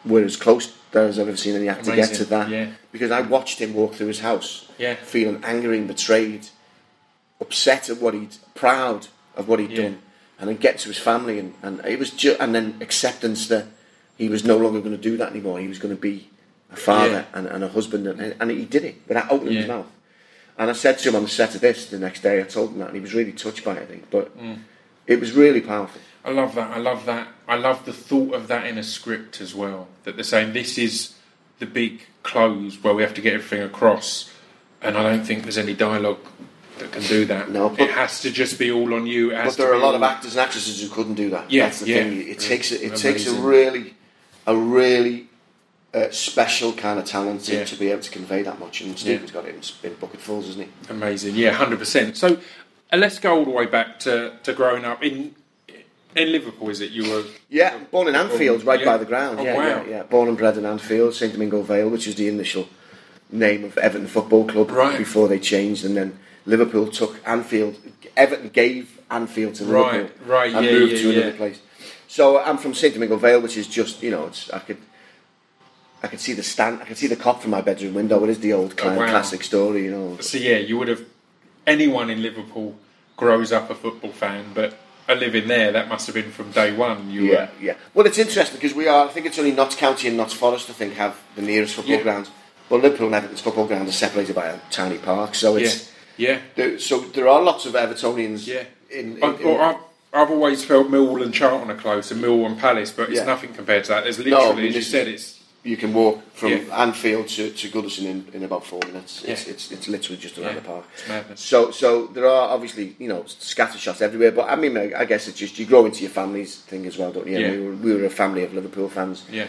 were as close as I've ever seen any actor get to that. Yeah. Because I watched him walk through his house, Yeah. feeling angry and betrayed, upset at proud of what he'd done, and then get to his family, and it was and then acceptance that he was no longer going to do that anymore. He was going to be a father and a husband, and he did it without opening his mouth. And I said to him on the set of this the next day, I told him that, and he was really touched by it, I think. But it was really powerful. I love that. I love the thought of that in a script as well. That they're saying this is the big close where we have to get everything across, and I don't think there's any dialogue that can do that. No, but it has to just be all on you. But there are a lot of actors and actresses who couldn't do that. Yeah, that's the thing. It takes a really special kind of talent to be able to convey that much. And Stephen's got it in bucketfuls, isn't he? Amazing. Yeah, 100%. So let's go all the way back to growing up in Liverpool. Is it you were? Yeah, born in Anfield, right by the ground. Oh, yeah, yeah. Born and bred in Anfield, St Domingo Vale, which is the initial name of Everton Football Club before they changed, and then Liverpool took Anfield. Everton gave Anfield to Liverpool, and moved to another place. So I'm from St Domingo Vale, which is just I could see the stand, I could see the cop from my bedroom window. It is the old classic story, So you would have. Anyone in Liverpool grows up a football fan, but living there, that must have been from day one. Yeah. Well, it's interesting because I think it's only Notts County and Notts Forest, I think, have the nearest football grounds. But Liverpool and Everton's football ground are separated by a tiny park, so it's so there are lots of Evertonians. Yeah, I've always felt Millwall and Charlton are close, and Millwall and Palace, but it's nothing compared to that. There's literally, as you said, you can walk from Anfield to Goodison in about 4 minutes. It's literally just around the park. It's madness. So there are obviously scatter shots everywhere, but I mean I guess it's just you grow into your family's thing as well, don't you? Yeah. We were a family of Liverpool fans. Yeah.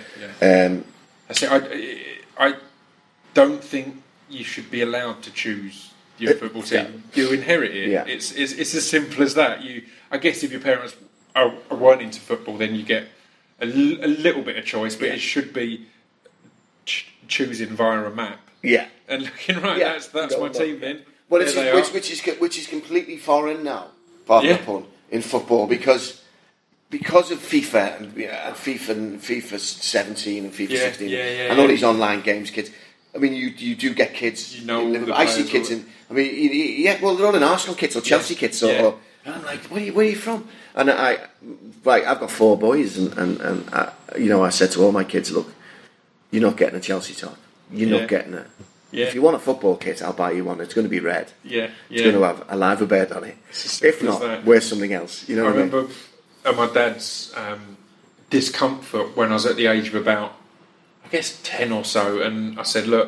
I don't think you should be allowed to choose your football team. You inherit it. Yeah. It's as simple as that. I guess if your parents weren't into football, then you get a little bit of choice, but it should be choosing via a map. Yeah. And looking that's my team then. Well, which is completely foreign now. Pardon the pun, in football because of FIFA and FIFA 17 and FIFA 16 and all these online games, kids. I mean, you do get kids. I see kids in. I mean, well, they're all in Arsenal kits or Chelsea kits, or and I'm like, where are you from? And I've got 4 boys, and I said to all my kids, look, you're not getting a Chelsea top. You're not getting it. Yeah. If you want a football kit, I'll buy you one. It's going to be red. Yeah. It's going to have a live bird on it. If not, wear something else. You know what I mean? I remember my dad's discomfort when I was at the age of about, I guess, 10 or so, and I said, look,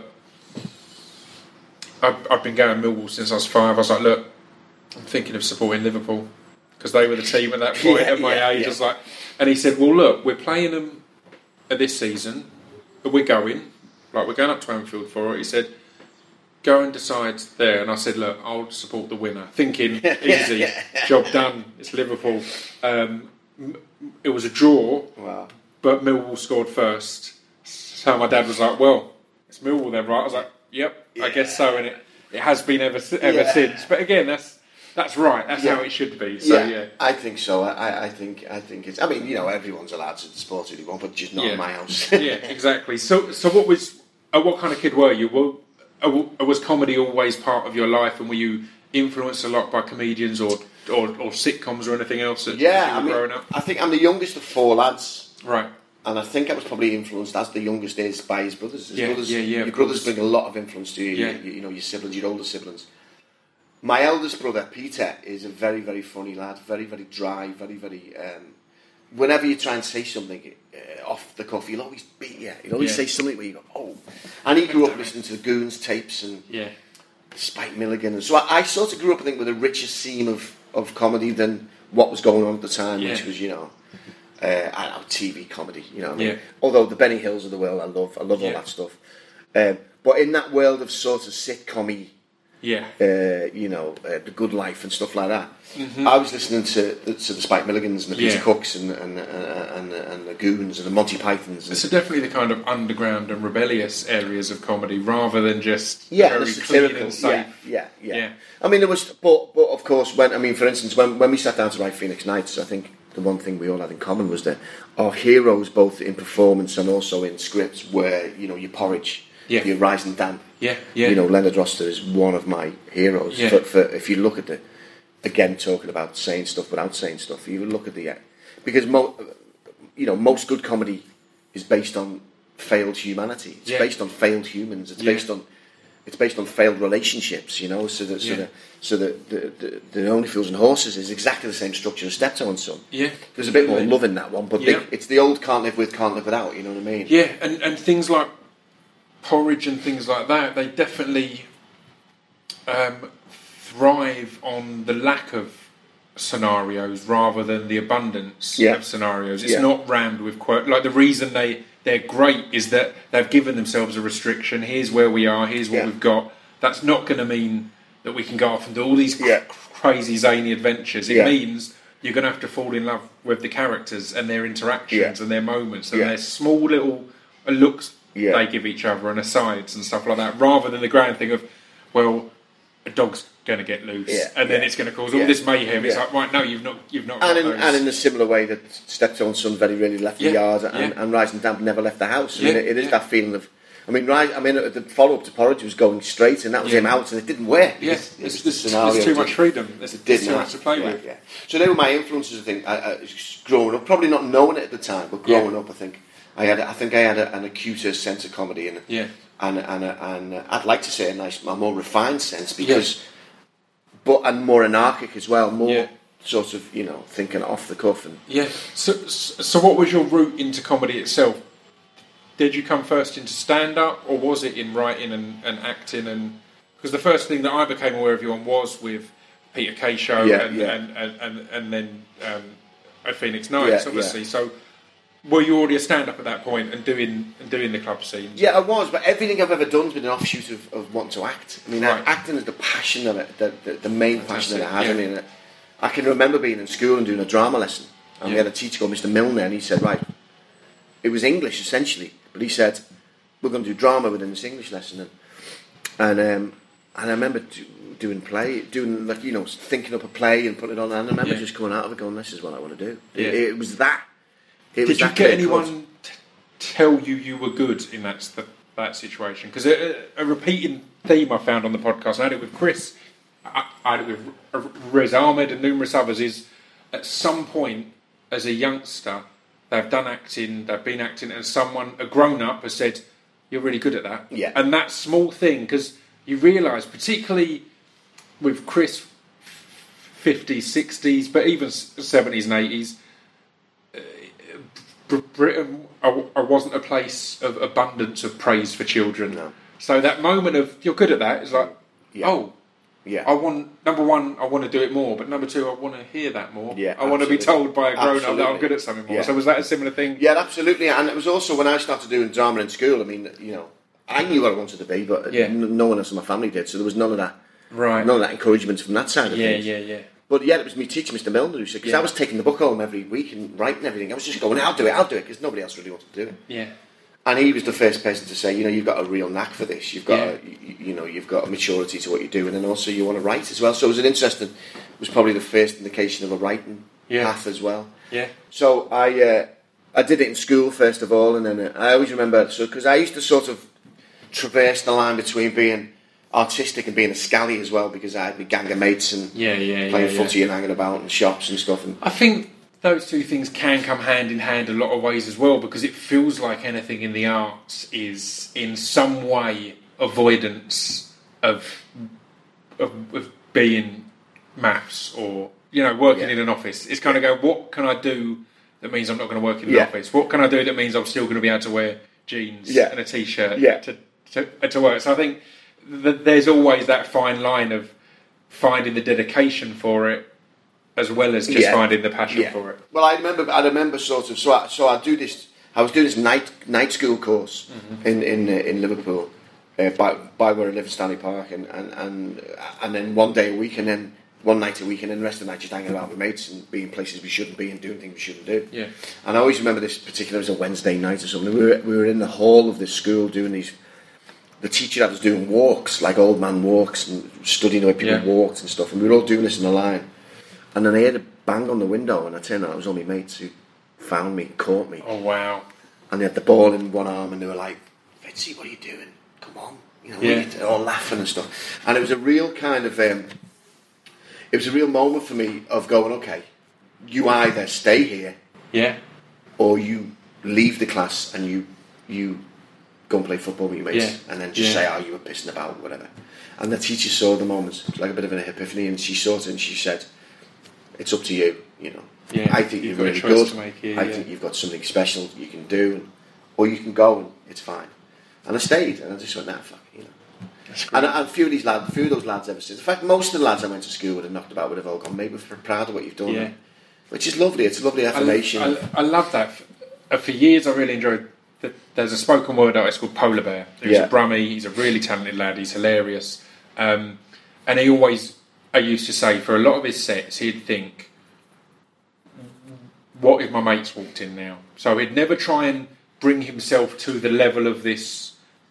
I've been going Millwall since I was 5. I was like, look, I'm thinking of supporting Liverpool because they were the team at that point at my age. I was like, and he said, well, look, we're playing them this season, but we're going up to Anfield for it. He said, go and decide there. And I said, look, I'll support the winner. Thinking, easy, job done, it's Liverpool. It was a draw, but Millwall scored first. So my dad was like, well, it's Millwall then, right? I was like, yep, I guess so. And it has been ever since. But again, that's right. That's how it should be. So I think so. I think it's. I mean, everyone's allowed to support who they want, but just not in my house. Yeah, exactly. So what kind of kid were you? Was comedy always part of your life, and were you influenced a lot by comedians or sitcoms or anything else? As you were growing up? I think I'm the youngest of 4 lads. Right. And I think I was probably influenced, as the youngest is, by his brothers. Your of brothers bring a lot of influence to you. Your siblings, your older siblings. My eldest brother, Peter, is a very, very funny lad. Very, very dry. Very, very. Whenever you try and say something off the cuff, he'll always beat you. He'll always say something where you go, oh. And he grew up listening to the Goons tapes and Spike Milligan. And so I sort of grew up, I think, with a richer scene of comedy than what was going on at the time, which was, TV comedy, what I mean? Although the Benny Hills of the world, I love all that stuff. But in that world of sort of sitcom-y, The Good Life and stuff like that, I was listening to the Spike Milligans and the Peter Cooks and the Goons and the Monty Pythons. So definitely the kind of underground and rebellious areas of comedy, rather than just very the satirical, clean and safe. Yeah. I mean, there was, but of course, for instance, when we sat down to write Phoenix Nights, I think the one thing we all had in common was that our heroes, both in performance and also in scripts, were, you know, your Porridge, your Rising Damp. Yeah, yeah. You know, Leonard Roster is one of my heroes. Yeah. For if you look at again, talking about saying stuff without saying stuff, you look at because most good comedy is based on failed humanity. It's based on failed humans. It's based on failed relationships. You know, so that the Only Fools and Horses is exactly the same structure as Steptoe and Son. Yeah, there's a bit more love in that one, but it's the old can't live with, can't live without. You know what I mean? Yeah, and things like Porridge and things like that, they definitely thrive on the lack of scenarios rather than the abundance of scenarios. It's not rammed with quote. Like the reason they're great is that they've given themselves a restriction. Here's where we are. Here's what we've got. That's not going to mean that we can go off and do all these crazy zany adventures. It means you're going to have to fall in love with the characters and their interactions and their moments and their small little looks they give each other and asides and stuff like that, rather than the grand thing of, well, a dog's going to get loose and then it's going to cause all this mayhem. It's like, right, no, you've not. And in a similar way that Steptoe and Son very rarely left the yard, and Rising Damp never left the house. I mean, it is that feeling of. The follow-up to Porridge was going straight, and that was him out, and it didn't work. Yeah, there's too much freedom. There's too much to play with. Yeah. So they were my influences. I think growing up, probably not knowing it at the time, but growing up, I think I had an acuter sense of comedy, and I'd like to say a more refined sense because, and more anarchic as well, more sort of thinking off the cuff and So what was your route into comedy itself? Did you come first into stand-up, or was it in writing and acting? And because the first thing that I became aware of you on was with Peter Kay show and then at Phoenix Nights, obviously. So were you already a stand-up at that point and doing the club scenes? Yeah, I was, but everything I've ever done has been an offshoot of wanting to act. I mean, acting is the passion the main passion that I had. I mean, I can remember being in school and doing a drama lesson, and we had a teacher called Mr. Milner, and he said, right, it was English essentially, but he said, we're going to do drama within this English lesson, and I remember doing thinking up a play and putting it on, and I remember just coming out of it going, this is what I want to do. It was that. Did you get anyone tell you were good in that situation? Because a repeating theme I found on the podcast, I had it with Chris, I had it with Rez Ahmed and numerous others, is at some point as a youngster they've done acting, they've been acting, and a grown-up has said, you're really good at that. Yeah. And that small thing, because you realise, particularly with Chris, 50s, 60s, but even 70s and 80s, Britain wasn't a place of abundance of praise for children. No. So that moment of, you're good at that, is like, I want, number one, I want to do it more, but number two, I want to hear that more. Yeah, I want to be told by a grown-up that I'm good at something more. Yeah. So was that a similar thing? Yeah, absolutely. And it was also when I started doing drama in school, I mean, I knew what I wanted to be, but no one else in my family did, so there was none of that none of that encouragement from that side of things. Yeah. But it was me teacher, Mr. Milner, who said, because I was taking the book home every week and writing everything, I was just going, I'll do it, because nobody else really wanted to do it. Yeah. And he was the first person to say, you've got a real knack for this. You've got, you've got a maturity to what you're doing, and also you want to write as well. So it was probably the first indication of a writing path as well. Yeah. So I did it in school first of all, and then I always remember, because I used to sort of traverse the line between being artistic and being a scally as well, because I had my gang of mates and playing footy and hanging about in shops and stuff. And I think those two things can come hand in hand a lot of ways as well, because it feels like anything in the arts is in some way avoidance of being maths or working in an office. It's kind of go, what can I do that means I'm not going to work in an office? What can I do that means I'm still going to be able to wear jeans and a t-shirt to work? So I think there's always that fine line of finding the dedication for it as well as just finding the passion for it. Well, I remember sort of. So I do this. I was doing this night school course in Liverpool, by where I live in Stanley Park, and then one day a week, and then one night a week, and then the rest of the night just hanging around with mates and being places we shouldn't be and doing things we shouldn't do. Yeah. And I always remember this particular. It was a Wednesday night or something. We were in the hall of this school doing these. The teacher had us doing walks, like old man walks, and studying the way people walked and stuff, and we were all doing this in a line. And then I heard bang on the window, and I turned out it was all my mates who found me, caught me. Oh, wow. And they had the ball in one arm, and they were like, Fitzy, what are you doing? Come on. You know, Yeah. they're all laughing and stuff. And it was a real kind of, it was a real moment for me of going, okay, you either stay here, Yeah. or you leave the class and you go and play football with your mates, Yeah. and then just say, oh, you were pissing about, whatever. And the teacher saw the moment, it was like a bit of an epiphany, and she saw it and she said, it's up to you, you know. Yeah, I think you've you're got a really choice good. to make here, I yeah. think you've got something special you can do, or you can go and it's fine. And I stayed, and I just went, nah, fuck, you know. And a few of those lads ever since. In fact, most of the lads I went to school would have knocked about, would have all gone, mate, we're proud of what you've done. Yeah. Which is lovely. It's a lovely affirmation. I love that. For years, I really enjoyed. There's a spoken word artist called Polar Bear. He's a Brummie. He's a really talented lad. He's hilarious. And he always, I used to say, for a lot of his sets, he'd think, what if my mates walked in now? So he'd never try and bring himself to the level of this.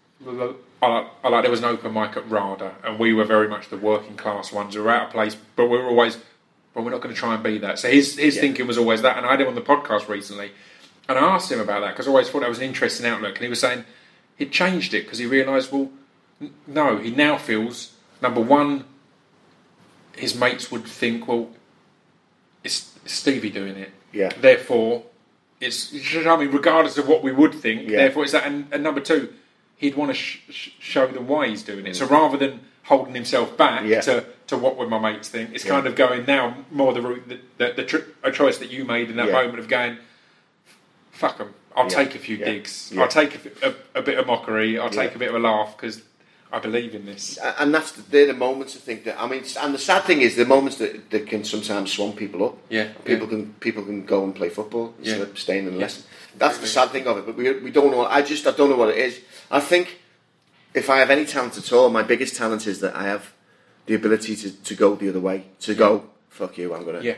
Like there was an open mic at RADA, and we were very much the working class ones who were out of place, but we were always, well, we're not going to try and be that. So his thinking was always that, and I had him on the podcast recently, and I asked him about that because I always thought that was an interesting outlook, and he was saying he'd changed it because he realised, well, no, he now feels, number one, his mates would think, well, it's Stevie doing it. Yeah. Therefore, it's, I mean, regardless of what we would think, Yeah. therefore it's that. And number two, he'd want to show them why he's doing it. So rather than holding himself back to what would my mates think, it's kind of going now more the route, a choice that you made in that moment of going, fuck them, I'll take a few digs, I'll take a bit of mockery, I'll take a bit of a laugh because I believe in this. And they're the moments I think that, I mean, and the sad thing is the moments that can sometimes swamp people up. Yeah. People can go and play football instead of staying in the lesson. That's the sad thing of it, but we don't know. I don't know what it is. I think if I have any talent at all, my biggest talent is that I have the ability to go the other way, to go, fuck you, I'm going to... Yeah.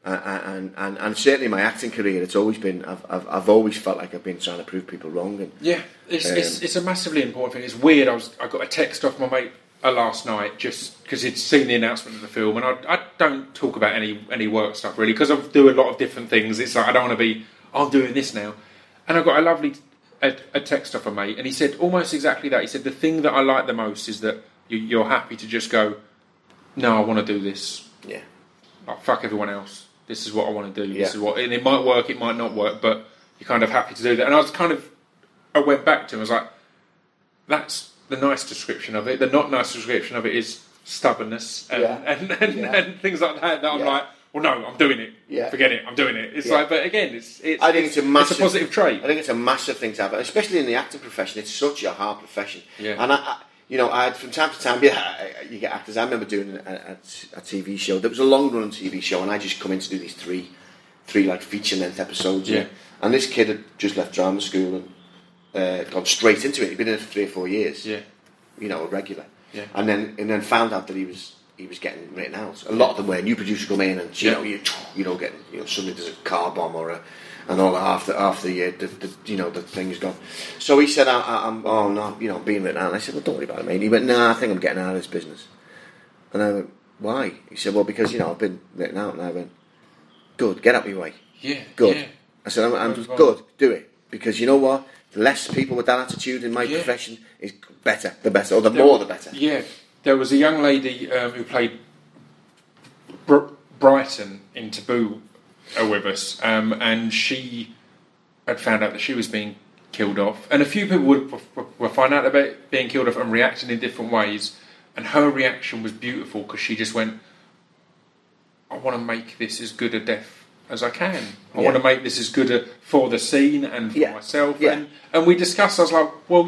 And certainly in my acting career, it's always been, I've always felt like I've been trying to prove people wrong. And it's a massively important thing. It's weird. I got a text off my mate last night just because he'd seen the announcement of the film, and I don't talk about any work stuff really because I do a lot of different things. It's like I don't want to be, I'm doing this now. And I got a lovely a text off a mate, and he said almost exactly that. He said the thing that I like the most is that you're happy to just go, no, I want to do this. Yeah. Like, fuck everyone else. This is what I want to do. This is what, and it might work, it might not work, but you're kind of happy to do that. And I went back to him. I was like, that's the nice description of it. The not nice description of it is stubbornness and things like that. That I'm like, well, no, I'm doing it. Yeah. Forget it. I'm doing it. It's like, but again, I think it's a positive trait. I think it's a massive thing to have, especially in the acting profession. It's such a hard profession. Yeah. And I from time to time, you get actors. I remember doing a TV show. There was a long-running TV show, and I just come in to do these three like feature-length episodes. Yeah. And this kid had just left drama school and gone straight into it. He'd been in it for 3 or 4 years. Yeah. You know, a regular. Yeah. And then found out that he was getting written out. A lot of them were new producers come in, and suddenly there's a car bomb and all after the thing's gone. So he said, I'm being written out. And I said, well, don't worry about it, mate. He went, I think I'm getting out of this business. And I went, why? He said, well, because I've been written out. And I went, good, get out of your way. Yeah. Good. Yeah. I said, I'm just good, do it. Because you know what? The less people with that attitude in my profession is better, the better, or the more the better. Yeah. There was a young lady who played Brighton in Taboo with us, and she had found out that she was being killed off, and a few people would find out about being killed off and reacting in different ways, and her reaction was beautiful because she just went, I want to make this as good a death as I can. I want to make this as good for the scene and for myself. Yeah. And we discussed, I was like, well,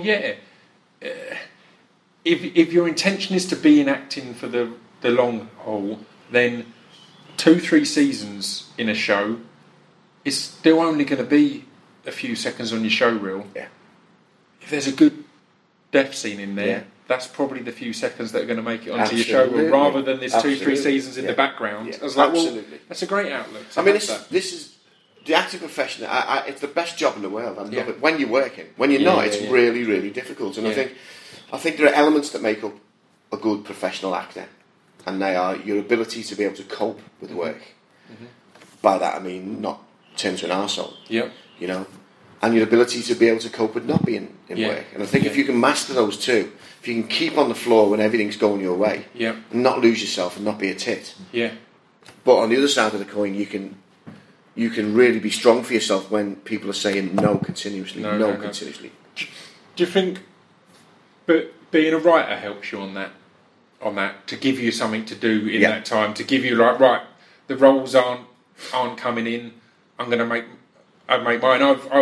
if your intention is to be in acting for the long haul, then 2-3 seasons in a show is still only going to be a few seconds on your show reel. Yeah. If there's a good death scene in there, that's probably the few seconds that are going to make it onto your show reel, rather than there's 2-3 seasons in the background. Yeah. I was like, well, that's a great outlook. I mean, this is the acting profession. It's the best job in the world. I love it. When you're working, when you're not, it's really, really difficult. And I think there are elements that make up a good professional actor, and they are your ability to be able to cope with work. by that I mean not turn to an arsehole. Yep. You know, and your ability to be able to cope with not being in work. And I think if you can master those two, if you can keep on the floor when everything's going your way, and not lose yourself and not be a tit. Yeah. But on the other side of the coin, you can really be strong for yourself when people are saying no continuously, no continuously. Do you think being a writer helps you on that to give you something to do in that time, to give you like, right, the roles aren't coming in, I'm going to make mine.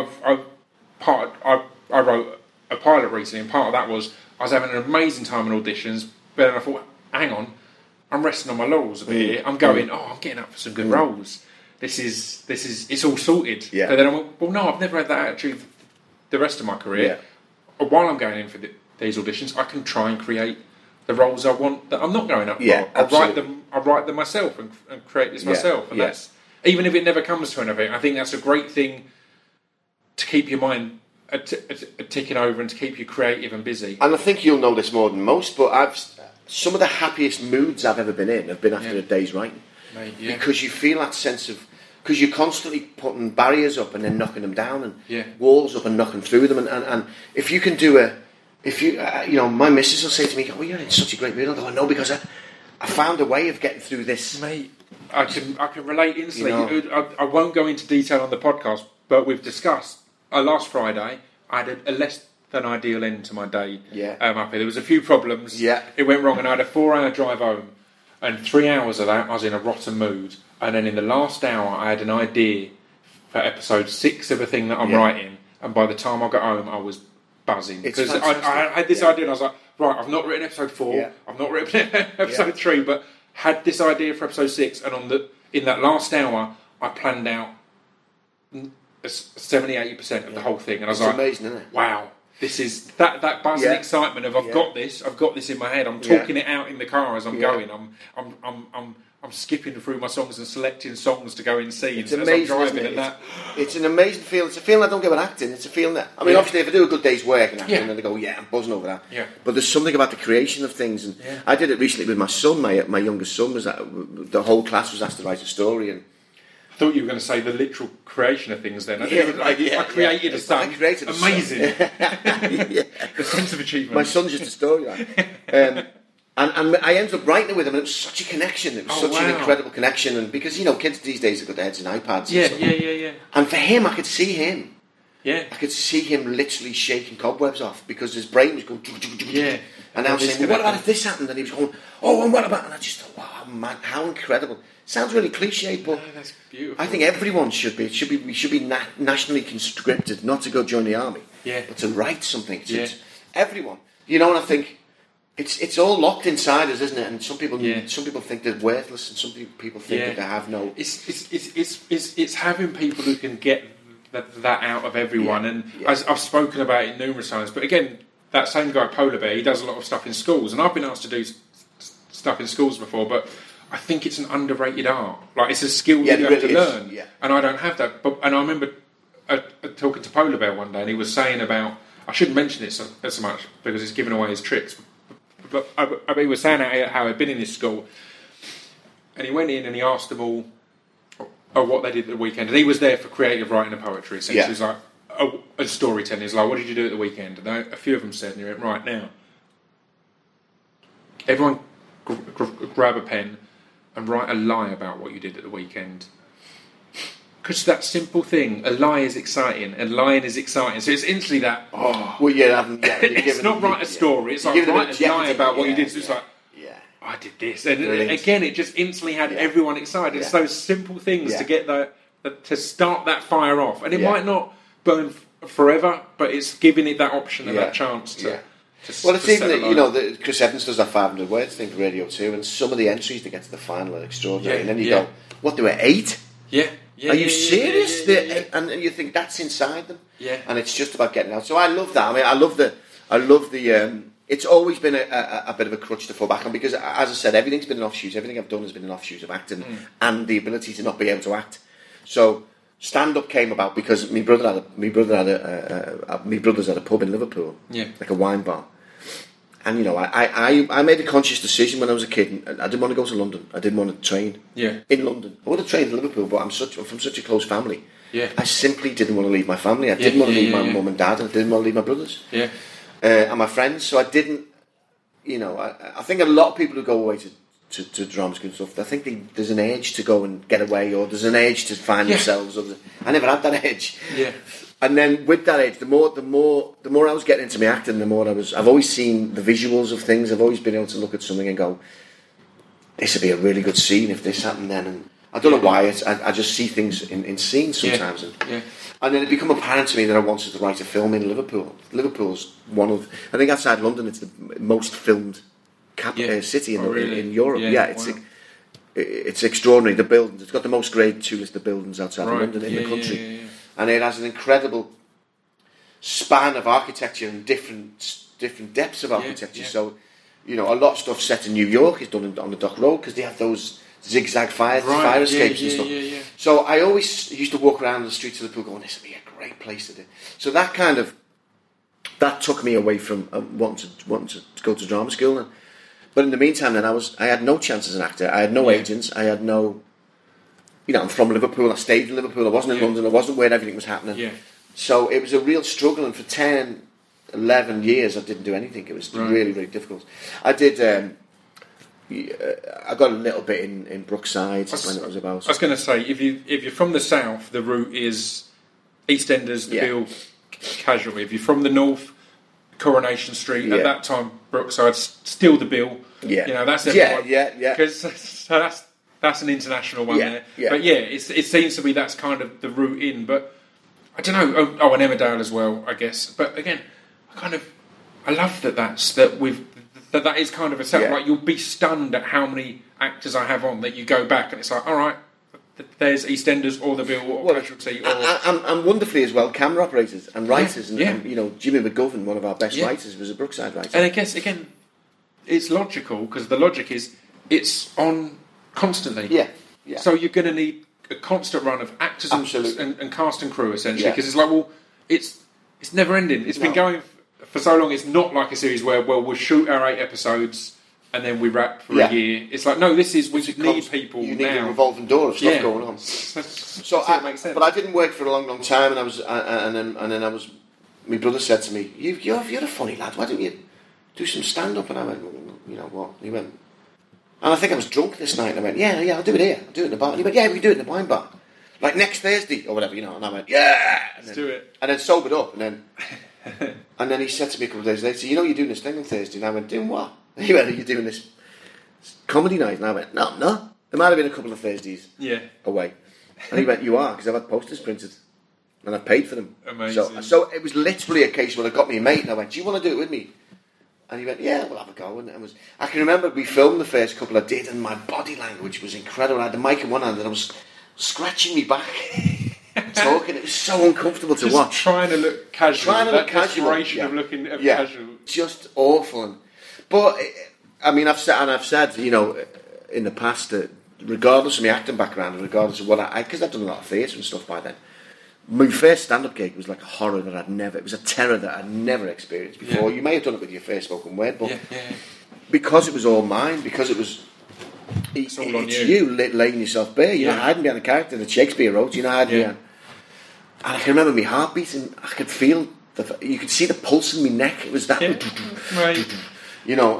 I wrote a pilot recently, and part of that was I was having an amazing time in auditions, but then I thought, hang on, I'm resting on my laurels a bit here. I'm going, I'm getting up for some good roles. This is it's all sorted. Yeah. But then I went, well, no, I've never had that attitude the rest of my career. Yeah. While I'm going in for these auditions, I can try and create the roles I want that I'm not going up for. I write them myself and create this myself. And that's, even if it never comes to anything, I think that's a great thing to keep your mind ticking over and to keep you creative and busy. And I think you'll know this more than most, but some of the happiest moods I've ever been in have been after a day's writing. Mate, because you feel that sense of, because you're constantly putting barriers up and then knocking them down, and walls up and knocking through them, and if you can do my missus will say to me, "Oh, you're in such a great mood." I'll go, "No, because I found a way of getting through this." Mate, I can relate instantly. I won't go into detail on the podcast, but we've discussed last Friday I had a less than ideal end to my day. Up here, there was a few problems. It went wrong, and I had a 4-hour drive home. And 3 hours of that, I was in a rotten mood. And then in the last hour, I had an idea for episode 6 of a thing that I'm writing. And by the time I got home, I was buzzing. Because I had this idea, and I was like, right, I've not written episode 4, I've not written episode 3, but had this idea for episode 6. And in that last hour, I planned out 70-80% of the whole thing. And I was like, amazing, isn't it? Wow. This is that buzz and excitement of I've got this in my head. I'm talking it out in the car as I'm going. I'm skipping through my songs and selecting songs to go in scenes as I'm driving. And that it's an amazing feeling. It's a feeling I don't get with acting. It's a feeling that obviously if I do a good day's work in acting, then they go, I'm buzzing over that. But there's something about the creation of things, and I did it recently with my son. My youngest son was the whole class was asked to write a story, and I thought you were going to say the literal creation of things then. I created a son. Amazing. The sense of achievement. My son's just a storyline. And I ended up writing it with him, and it was such a connection. It was such an incredible connection. And because, kids these days have got their heads in iPads. Yeah. And for him, I could see him. Yeah. I could see him literally shaking cobwebs off because his brain was going... And I was saying, what about if this happened? And he was going, and what about... And I just thought, wow, man, how incredible. Sounds really cliche, but that's beautiful. I think everyone should be. We should be nationally conscripted, not to go join the army, but to write something. Everyone, and I think it's all locked inside us, isn't it? And some people think they're worthless, and some people think that they have no. It's having people who can get that out of everyone, and as I've spoken about it numerous times. But again, that same guy, Polar Bear, he does a lot of stuff in schools, and I've been asked to do stuff in schools before, but I think it's an underrated art. Like, it's a skill you have to learn. And I don't have that. And I remember talking to Polar Bear one day, and he was saying about... I shouldn't mention it so much, because it's giving away his tricks. But he was saying how he'd been in this school, and he went in and he asked them all what they did at the weekend. And he was there for creative writing and poetry, essentially. He was like, a storytelling. He's like, what did you do at the weekend? And a few of them said, and he went, right, now, everyone grab a pen and write a lie about what you did at the weekend. Because that simple thing, a lie is exciting, and lying is exciting. So it's instantly that, it's not write a story, it's like write a lie about what you did. So it's like, I did this. And again, it just instantly had everyone excited. It's those simple things to get to start that fire off. And it might not burn forever, but it's giving it that option and that chance to... Well, it's even that, Chris Evans does that 500 words thing for Radio 2, and some of the entries that get to the final are extraordinary. And then you go, what, there were 8? Are you serious? And you think that's inside them. And it's just about getting out. So I love that. I mean, I love the. It's always been a bit of a crutch to fall back on, because, as I said, everything's been an offshoot. Everything I've done has been an offshoot of acting, and the ability to not be able to act. So stand-up came about because my brothers had a pub in Liverpool, like a wine bar, And, you know, I made a conscious decision when I was a kid. I didn't want to go to London. I didn't want to train in London. I would have trained in Liverpool, but I'm from such a close family. Yeah. I simply didn't want to leave my family. I didn't want to leave my mum and dad. I didn't want to leave my brothers. Yeah. And my friends. So I didn't, you know, I think a lot of people who go away to drama school and stuff, I think there's an edge to go and get away, or there's an edge to find themselves. I never had that edge. Yeah. And then with that age, the more I was getting into my acting, the more I've always seen the visuals of things. I've always been able to look at something and go, this would be a really good scene if this happened then. And I don't know why, I just see things in scenes sometimes. And then it became apparent to me that I wanted to write a film in Liverpool. Liverpool's I think outside London, it's the most filmed city in Europe. It's extraordinary. The buildings, it's got the most grade 2 list of buildings outside of London in the country. And it has an incredible span of architecture and different depths of architecture. So, you know, a lot of stuff set in New York is done on the Dock Road because they have those zigzag fire escapes and stuff. So I always used to walk around the streets of Liverpool going, this would be a great place to do. So that took me away from wanting to go to drama school. But in the meantime, then I had no chance as an actor. I had no agents. I had no. You know, I'm from Liverpool. I stayed in Liverpool. I wasn't in London. I wasn't where everything was happening. Yeah. So it was a real struggle. And for 10, 11 years, I didn't do anything. It was really, really difficult. I did. I got a little bit in Brookside when it was about. I was going to say, if you're from the south, the route is EastEnders, the Bill, Casualty. If you're from the north, Coronation Street. At that time, Brookside, still the Bill. Yeah. You know, that's everyone. Yeah. So that's an international one there. Yeah. But it seems to be that's kind of the route in. But I don't know. Oh, and Emmerdale as well, I guess. But again, I love that is kind of a set. Like, you'll be stunned at how many actors I have on that you go back and it's like, all right, there's EastEnders or the Bill or Casualty. And wonderfully as well, camera operators and writers. And you know, Jimmy McGovern, one of our best writers, was a Brookside writer. And I guess, again, it's logical because the logic is it's on constantly. Yeah. So you're going to need a constant run of actors and cast and crew, essentially, because it's like, well, it's never ending. It's been going for so long. It's not like a series where we'll shoot our 8 episodes and then we wrap for a year. It's like, no, this is we need people. You need now. A revolving door of stuff going on. So it makes sense. But I didn't work for a long, long time, and I was, and then I was. My brother said to me, "You're a funny lad. Why don't you do some stand up?" And I went, well, "You know what?" And he went, and I think I was drunk this night. And I went, "Yeah, I'll do it here. I'll do it in the bar." And he went, "Yeah, we can do it in the wine bar, like next Thursday or whatever, you know." And I went, "Yeah, let's do it." And then sobered up, and then he said to me a couple of days later, "You know, you're doing this thing on Thursday." And I went, "Doing what?" And he went, "Are you doing this comedy night?" And I went, No. There might have been a couple of Thursdays away. And he went, "You are, because I've had posters printed and I've paid for them." Amazing. So it was literally a case where I got me a mate and I went, "Do you want to do it with me?" And he went, "Yeah, we'll have a go." And I can remember we filmed the first couple I did, and my body language was incredible. I had the mic in one hand and I was scratching me back talking. It was so uncomfortable to watch. Trying to look casual. Of looking casual. Just awful. But I mean, I've said, you know, in the past that regardless of my acting background, and regardless of what because I've done a lot of theatre and stuff by then, my first stand-up gig was like a horror that it was a terror that I'd never experienced before. You may have done it with your first spoken word, but because it was all mine, because it was, it's all on you laying yourself bare, you know, hiding behind a character that Shakespeare wrote, you know, hiding behind. And I can remember my heart beating. I could feel you could see the pulse in my neck. It was that, you know,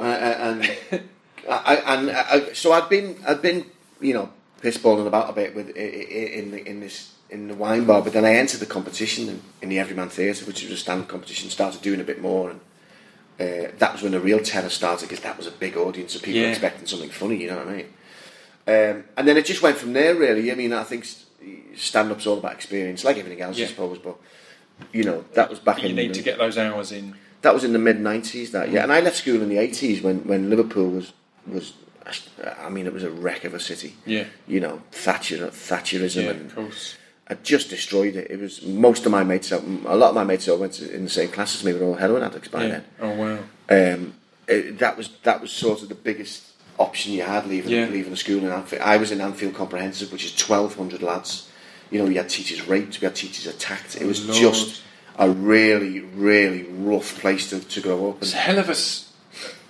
so I'd been, you know, pissballing about a bit with in the wine bar, but then I entered the competition in the Everyman Theatre, which was a stand-up competition, started doing a bit more, and that was when the real terror started, because that was a big audience of people expecting something funny, you know what I mean? And then it just went from there, really. I mean, I think stand-up's all about experience, like everything else, I suppose, but, you know, that was back in... You need to get those hours in. That was in the mid-90s, and I left school in the 80s when Liverpool was I mean, it was a wreck of a city. Yeah. You know, Thatcherism and... of course. I just destroyed it. It was most of my mates. A lot of my mates went in the same class as me. Were all heroin addicts by then. Oh wow! That was sort of the biggest option you had leaving the school in Anfield. I was in Anfield Comprehensive, which is 1,200 lads. You know, we had teachers raped, we had teachers attacked. It was just a really, really rough place to grow up. It's a hell of a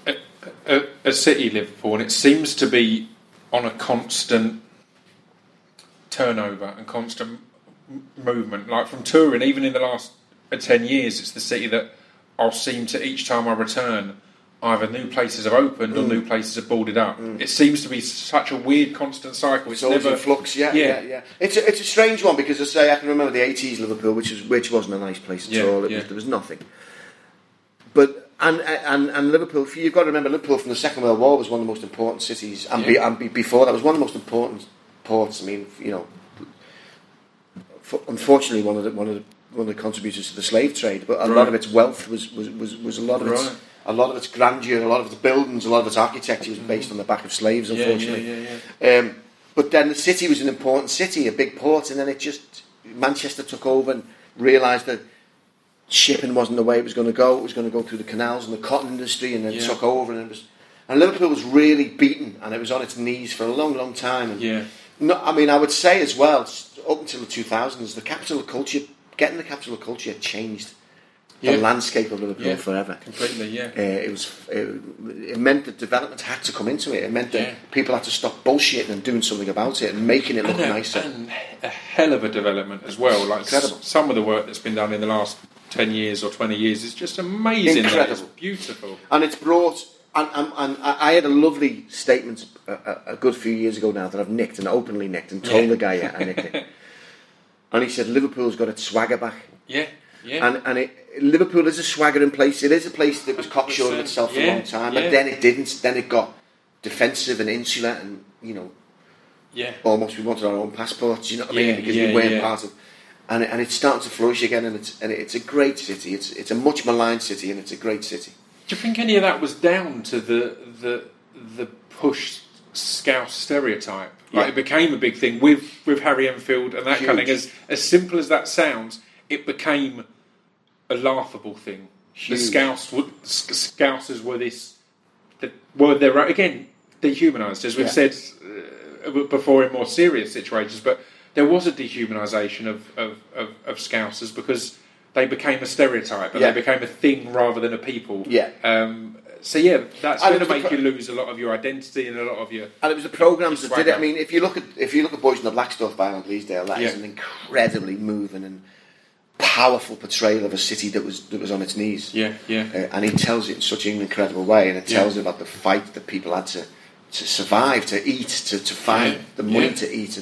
at City Liverpool, and it seems to be on a constant turnover and constant movement. Like from touring, even in the last 10 years, it's the City that I'll seem to, each time I return, either new places have opened or new places have boarded up. It seems to be such a weird constant cycle. It's always never in flux. Yeah. It's a strange one because I can remember the 80s Liverpool, which wasn't a nice place at all. There was nothing. But and Liverpool, you've got to remember, Liverpool from the Second World War was one of the most important cities, and before that was one of the most important ports. I mean, unfortunately, one of the contributors to the slave trade, but a lot of its wealth was a lot of its. A lot of its grandeur, a lot of its buildings, a lot of its architecture was based on the back of slaves, unfortunately. But then the city was an important city, a big port, and then Manchester took over and realised that shipping wasn't the way it was going to go. It was going to go through the canals and the cotton industry, and then it took over, and Liverpool was really beaten, and it was on its knees for a long, long time. And I would say as well, up until the 2000s, getting the capital of culture changed the landscape of Liverpool forever. Completely, it meant that development had to come into it. It meant that people had to stop bullshitting and doing something about it and making it look nicer. And a hell of a development as well. Like incredible. Some of the work that's been done in the last 10 years or 20 years is just amazing. Incredible. It's beautiful. And it's brought... And I had a lovely statement a good few years ago now that I've nicked and openly nicked and told the guy I nicked it. And he said, Liverpool's got its swagger back. Yeah. And Liverpool is a swaggering place. It is a place that was cocksure of itself for a long time, but then it didn't. Then it got defensive and insular, and almost we wanted our own passports. You know what I mean? Because we weren't part of. And it's starting to flourish again, and it's a great city. It's a much maligned city, and it's a great city. Do you think any of that was down to the push Scouse stereotype? Like it became a big thing with Harry Enfield and that kind of thing. As simple as that sounds, it became a laughable thing. Huge. The Scousers were again dehumanised, as we've said before in more serious situations. But there was a dehumanisation of Scousers because they became a stereotype and they became a thing rather than a people. That's going to make you lose a lot of your identity and a lot of your. And it was the programmes that did it. I mean, if you look at Boys in the Black Stuff by Alan Bleasdale, that is an incredibly moving and powerful portrayal of a city that was on its knees. And he tells it in such an incredible way, and it tells about the fight that people had to survive, to eat, to find the money to eat.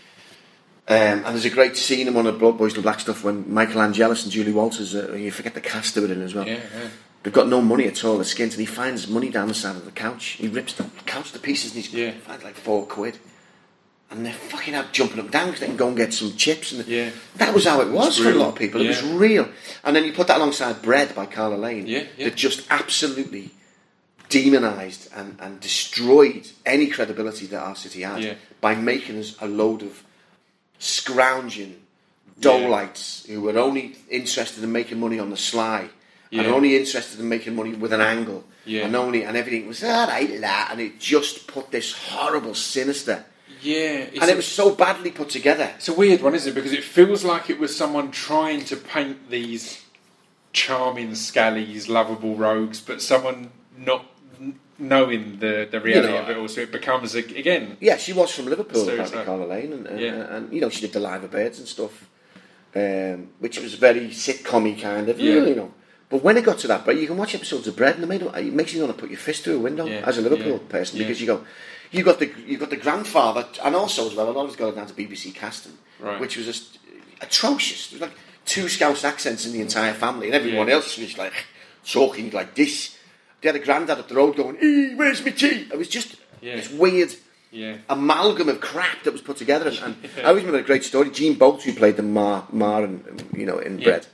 And there's a great scene in one of Boys in the Black Stuff when Michael Angelis and Julie Walters, you forget the cast of it in as well. They've got no money at all, they're skint, and he finds money down the side of the couch. He rips the couch to pieces and he finds like £4. And they're fucking out jumping up and down because they can go and get some chips. And that was how it was for a lot of people. It was real. And then you put that alongside Bread by Carla Lane that just absolutely demonised and destroyed any credibility that our city had by making us a load of scrounging Dolites who were only interested in making money on the sly and only interested in making money with an angle and everything was and it just put this horrible sinister and it was so badly put together. It's a weird one, isn't it? Because it feels like it was someone trying to paint these charming scallies, lovable rogues, but someone not knowing the reality of it all, so it becomes again. Yeah, she was from Liverpool, apparently, Carla Lane, and she did the Live of Birds and stuff, which was very sitcom-y kind of, But when it got to that, but you can watch episodes of Bread, and it makes you want to put your fist through a window as a Liverpool person because you've got the grandfather, and also as well, a lot of it's got down to BBC casting, which was just atrocious. There was like 2 Scouse accents in the entire family, and everyone else was like talking like this. They had a granddad up the road going, where's my tea? It was just this weird amalgam of crap that was put together. And I always remember a great story. Jean Bolt, who played the Ma in Bread.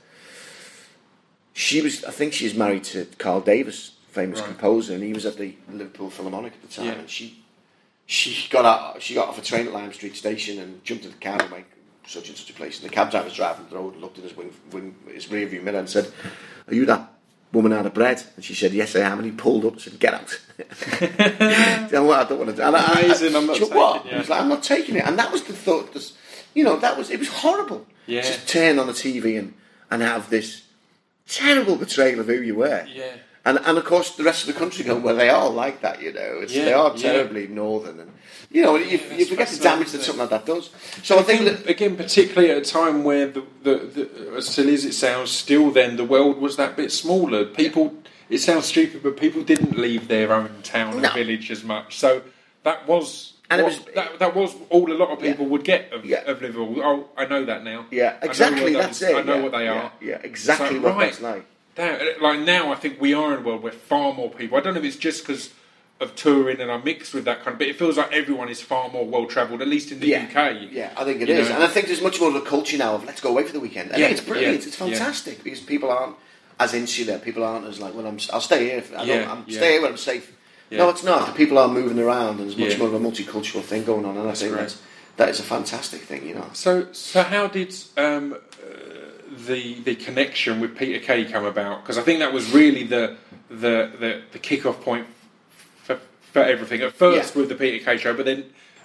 I think she was married to Carl Davis, famous composer, and he was at the Liverpool Philharmonic at the time. And she got off a train at Lime Street Station and jumped in the cab and went such and such a place. And the cab driver was driving the road and looked in his rear view mirror and said, "Are you that woman out of Bread?" And she said, "Yes, I am." And he pulled up and said, "Get out." I don't want to do it. Amazing, I'm not taking it. He was like, "I'm not taking it." And that was the thought. It was horrible. To turn on the TV and have this terrible portrayal of who you were. And of course the rest of the country go, well, they are like that, you know. They are terribly northern, and you know, you forget the damage that something like that does. So I think that, again, particularly at a time where the as silly as it sounds, still then the world was that bit smaller. People, it sounds stupid, but people didn't leave their own town or village as much. So that was. And that was all a lot of people would get of Liverpool. Oh, I know that now. Yeah, exactly. That's it. I know what they are. Yeah, exactly what that's like. Like now, I think we are in a world where far more people. I don't know if it's just because of touring and I'm mixed with that kind of. But it feels like everyone is far more well travelled, at least in the UK. Yeah, I think it is, and I think there's much more of a culture now of let's go away for the weekend. I think it's brilliant. It's fantastic because people aren't as insular. People aren't as like, well, I'll stay here. I'm stay here where I'm safe. Yeah. No, it's not. The people are moving around, and there's much more of a multicultural thing going on, and I think that is a fantastic thing, you know. So how did the connection with Peter Kay come about? Because I think that was really the kick-off point for everything. At first with the Peter Kay show, but then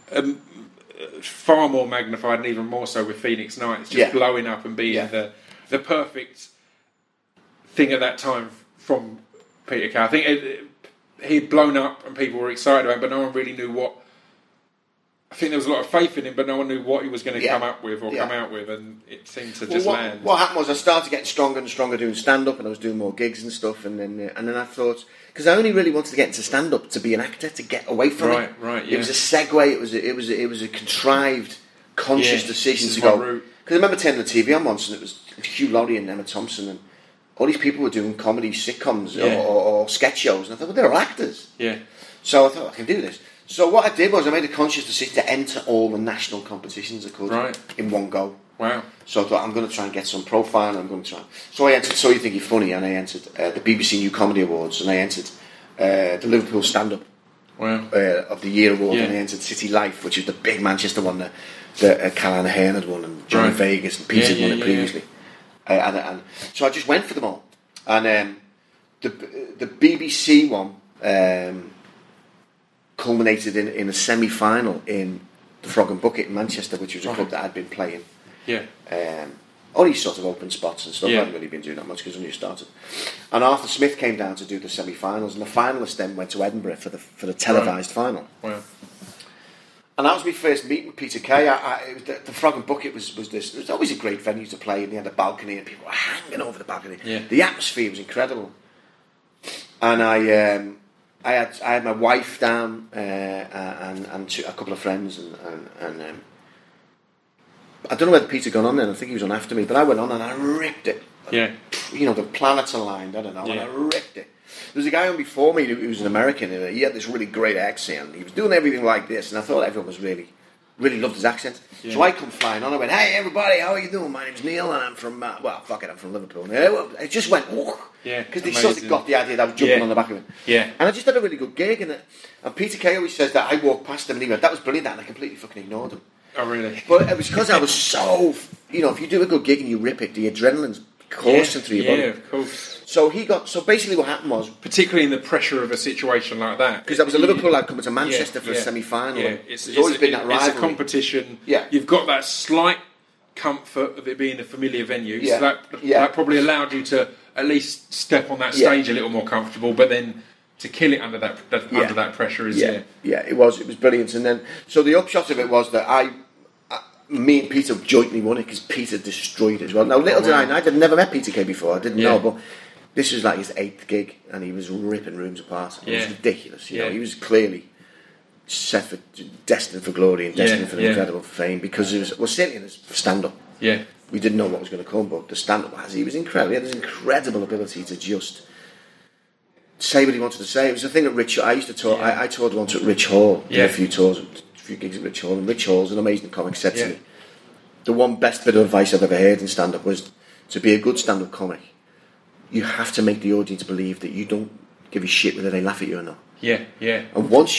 far more magnified, and even more so with Phoenix Nights, just blowing up and being the perfect thing at that time from Peter Kay. I think he'd blown up and people were excited about him, but no one really knew what. I think there was a lot of faith in him, but no one knew what he was going to come up with or come out with, and it seemed to just land. What happened was I started getting stronger and stronger doing stand-up, and I was doing more gigs and stuff, and then I thought, because I only really wanted to get into stand-up to be an actor, to get away from it. Right. It was a segue. It was a contrived, conscious decision to go. Because I remember turning the TV on once, and it was Hugh Laurie and Emma Thompson, and all these people were doing comedy sitcoms or sketch shows, and I thought, well, they're all actors. Yeah. So I thought, I can do this. So what I did was I made a conscious decision to enter all the national competitions I could in one go. Wow. So I thought, I'm going to try and get some profile, and I'm going to try. So I entered So You Think You're Funny, and I entered the BBC New Comedy Awards, and I entered the Liverpool Stand-Up of the Year Award, and I entered City Life, which is the big Manchester one that Callahan Aherne had won, and Johnny Vegas and Peter had won it previously. And so I just went for them all. And the BBC one culminated in a semi-final in the Frog and Bucket in Manchester, which was a club that I'd been playing. Yeah. Only sort of open spots and stuff. I hadn't really been doing that much because I only started. And Arthur Smith came down to do the semi-finals, and the finalists then went to Edinburgh for the televised final. Wow. And that was my first meeting with Peter Kay. The Frog and Bucket was this. It was always a great venue to play, and they had a balcony, and people were hanging over the balcony. Yeah. The atmosphere was incredible. And I had my wife down and a couple of friends, and I don't know whether Peter gone on then. I think he was on after me, but I went on and I ripped it. Yeah. You know, the planets aligned. I don't know, and I ripped it. There was a guy on before me who was an American, and he had this really great accent. He was doing everything like this, and I thought everyone was really loved his accent. Yeah. So I come flying on. I went, "Hey, everybody, how are you doing? My name's Neil, and I'm from I'm from Liverpool." And it just went, because they sort of got the idea that I was jumping on the back of it. Yeah. And I just had a really good gig, and Peter Kay always says that I walked past him, and he went, "That was brilliant," and I completely fucking ignored him. Oh, really? But it was because I was so, if you do a good gig and you rip it, the adrenaline's coursing through your body. Yeah, of course. So basically what happened was... Particularly in the pressure of a situation like that. Because that was a Liverpool lad coming to Manchester for a semi-final. Yeah, it's always been that rivalry. It's a competition. Yeah. You've got that slight comfort of it being a familiar venue. Yeah. So that probably allowed you to at least step on that stage a little more comfortable, but then... To kill it under that pressure is it was brilliant. And then so the upshot of it was that me and Peter jointly won it because Peter destroyed it as well. Now little did I know, I'd never met Peter Kay before. I didn't know, but this was like his 8th gig, and he was ripping rooms apart. It was ridiculous. You know, he was clearly destined for glory and destined for incredible fame because it was certainly in his stand-up. Yeah, we didn't know what was going to come, but the stand-up he was incredible. He had this incredible ability to just say what he wanted to say. It was the thing that I used to tour. I toured once at Rich Hall. Did a few gigs at Rich Hall, and Rich Hall's an amazing comic. Said to me, the one best bit of advice I've ever heard in stand-up was to be a good stand-up comic. You have to make the audience believe that you don't give a shit whether they laugh at you or not. Yeah. And once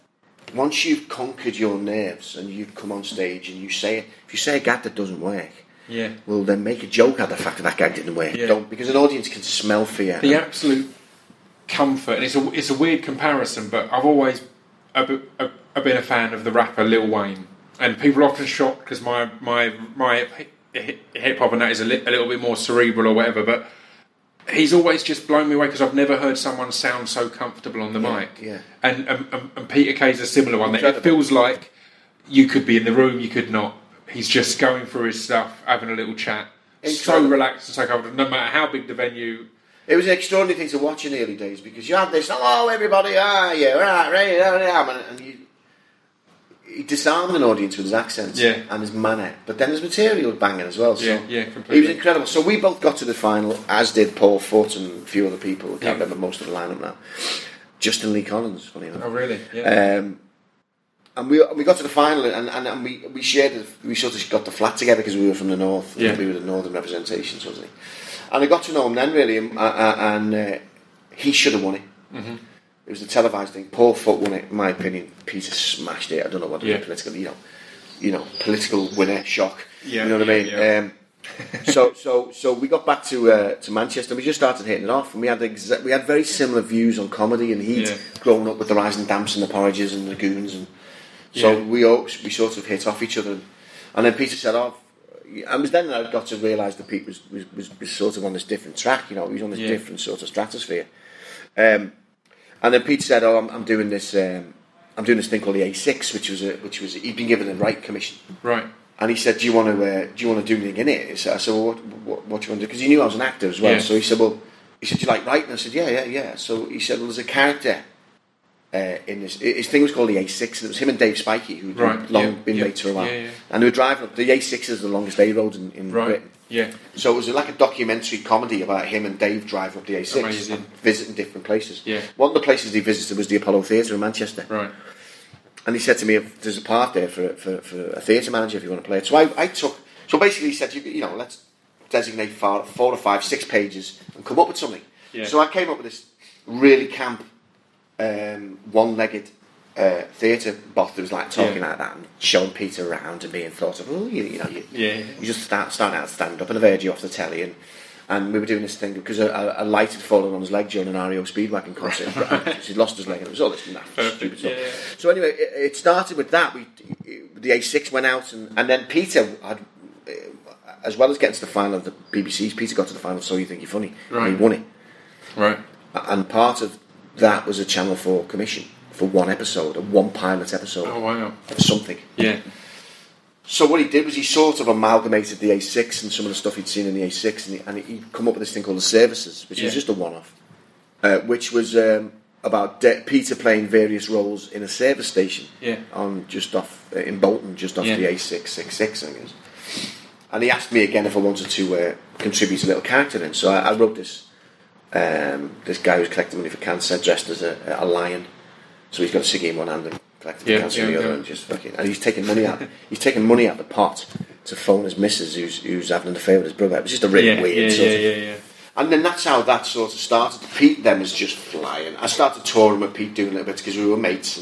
you've conquered your nerves and you've come on stage and if you say a gag that doesn't work, well then make a joke out of the fact that gag didn't work. Don't, because an audience can smell fear. The absolute comfort, and it's a weird comparison, but I've always been a fan of the rapper Lil Wayne, and people are often shocked because my hip hop and that is a little bit more cerebral or whatever, but he's always just blown me away because I've never heard someone sound so comfortable on the mic. Yeah. And Peter Kay's a similar one. That it feels like you could be in the room, you could not. He's just going through his stuff, having a little chat. So relaxed and so comfortable, no matter how big the venue. It was an extraordinary thing to watch in the early days because you had this, hello everybody, and he disarmed an audience with his accent and his manner, but then his material was banging as well. So completely. He was incredible. So we both got to the final, as did Paul Foote and a few other people. I can't remember most of the lineup now. Justin Lee Collins, funny enough. Oh, really? Yeah. And we got to the final, and we shared. We sort of got the flat together because we were from the north. We were the northern representation, sort of thing. And I got to know him then, really, and he should have won it. Mm-hmm. It was a televised thing. Paul Foote won it, in my opinion. Peter smashed it. I don't know what the political, political winner shock. Yeah, you know what I mean? Yeah. So we got back to Manchester. We just started hitting it off, and we had very similar views on comedy. And he'd grown up with the Rise and Damps and the Porridges and the Goons, and so we sort of hit off each other. And then Peter said, "Oh." And it was then that I got to realise that Pete was sort of on this different track, he was on this different sort of stratosphere. And then Pete said, "Oh, I'm doing this thing called the A6, which was he'd been given a Wright Commission, right?" And he said, "Do you want to do anything in it?" So I said, "Well, what do you want to do?" Because he knew I was an actor as well. Yeah. So he said, "Do you like writing?" I said, "Yeah." So he said, "Well, there's a character." In this, his thing was called the A6, and it was him and Dave Spikey who'd been mates for a while, and they were driving up. The A6 is the longest A road in Britain. Yeah. So it was like a documentary comedy about him and Dave driving up the A6, and visiting different places. Yeah. One of the places he visited was the Apollo Theatre in Manchester. Right. And he said to me, "There's a part there for a theatre manager if you want to play it." So I took. So basically, he said, let's designate 4 or 5, 6 pages and come up with something. Yeah. So I came up with this really camp. One-legged theatre bot that was like talking like that and showing Peter around and being thought of, you just starting out to stand up, and I've heard you off the telly, and we were doing this thing because a light had fallen on his leg during an REO Speedwagon concert. He'd lost his leg, and it was all this stupid stuff. Yeah. So anyway, it started with that. The A6 went out, and then Peter had, as well as getting to the final of the BBC's, Peter got to the final of So You Think You're Funny, and he won it. Right. And part of that was a Channel 4 commission for one pilot episode. Oh, wow. For something. Yeah. So what he did was he sort of amalgamated the A6 and some of the stuff he'd seen in the A6, and he'd come up with this thing called The Services, which was just a one-off, which was about Peter playing various roles in a service station on just off in Bolton, just off the A666, I guess. And he asked me again if I wanted to contribute a little character in. So I wrote this guy who's collecting money for cancer, dressed as a lion. So he's got a ciggy in one hand and collecting cancer in the other, and just fucking. And he's taking money out. He's taking money out the pot to phone his missus, who's having an affair with his brother. It was just a really weird sort of. And then that's how that sort of started. Pete then was just flying. I started touring with Pete doing a little bit because we were mates.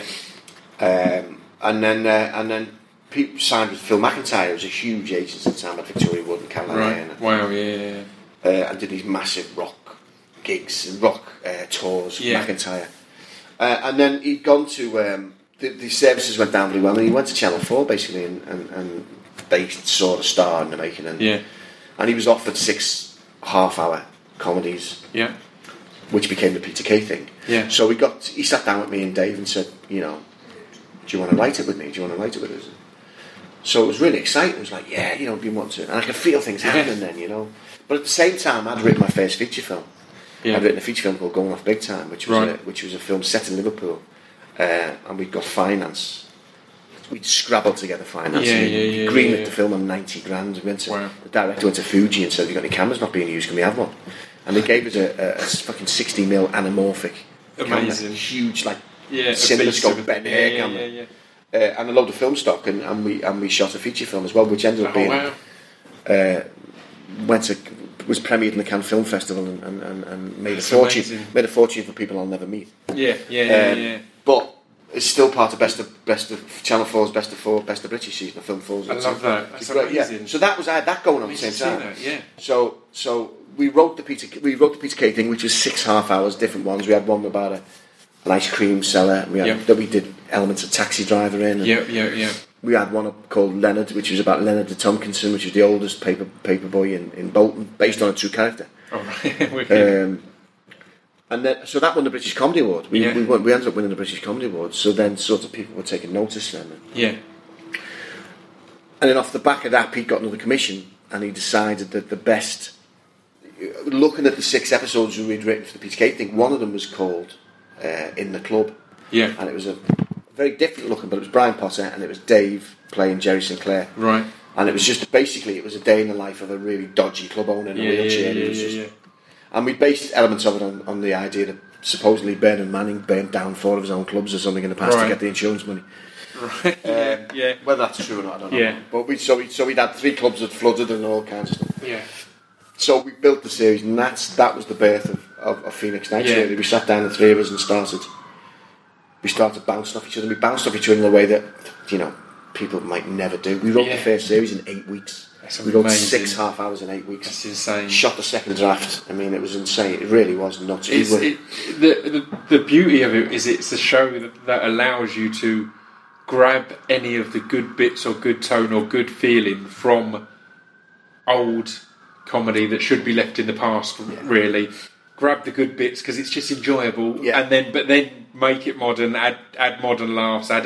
And then Pete signed with Phil McIntyre, who was a huge agent at the time at Victoria Wood and Caroline. Right. Wow. Yeah. And did these massive rock gigs and rock tours with McIntyre. And then he'd gone to the services went down really well, and he went to Channel 4 basically, and they saw the star in the making, and he was offered 6 half-hour comedies, which became the Peter Kay thing. So he sat down with me and Dave and said, do you want to write it with me? Do you want to write it with us? So it was really exciting. It was like, do you want to? And I could feel things happening then, But at the same time, I'd written my first feature film. I'd written a feature film called Going Off Big Time, which was a film set in Liverpool, and we'd got finance. We'd scrabbled together finance. We greenlit the film on 90 grand. We went to the director went to Fuji and said, "Have you got any cameras not being used? Can we have one?" And they gave us a fucking 60mm anamorphic camera, huge cinemascope bent hair camera, and a load of film stock, and we shot a feature film as well, which ended up being was premiered in the Cannes Film Festival and made a fortune. Amazing. Made a fortune for people I'll never meet. But it's still part of best of Channel 4's best of British season of Film Falls. I love that. That's amazing. So I had that going on at the same time. So we wrote the Peter Kay thing, which was 6 half hours, different ones. We had one about an ice cream seller. We did elements of Taxi Driver in. We had one called Leonard, which was about Leonard de Tompkinson, which is the oldest paper boy in Bolton, based on a true character. Oh, right. And then, so that won the British Comedy Award. We ended up winning the British Comedy Award. So then, sort of people were taking notice then. Yeah. And then off the back of that, Pete got another commission, and he decided that the best. Looking at the 6 episodes we'd written for the Peter Kay thing, one of them was called In the Club. Yeah. And it was a very different looking, but it was Brian Potter and it was Dave playing Jerry Sinclair. Right. And it was just basically it was a day in the life of a really dodgy club owner in a wheelchair. And we based elements of it on the idea that supposedly Bernard Manning burnt down 4 of his own clubs or something in the past to get the insurance money. Right. Whether that's true or not, I don't know. Yeah. But we'd had 3 clubs that flooded and all kinds of stuff. Yeah. So we built the series, and that was the birth of Phoenix Nights. Yeah. Really, we sat down, the 3 of us, and started bouncing off each other. We bounced off each other in a way that people might never do. We wrote the first series in 8 weeks. We wrote amazing. 6 half hours in 8 weeks. That's insane. Shot the second draft. I mean, it was insane. It really was nuts. The beauty of it is it's a show that allows you to grab any of the good bits or good tone or good feeling from old comedy that should be left in the past. Really, grab the good bits because it's just enjoyable, and then make it modern. Add modern laughs. Add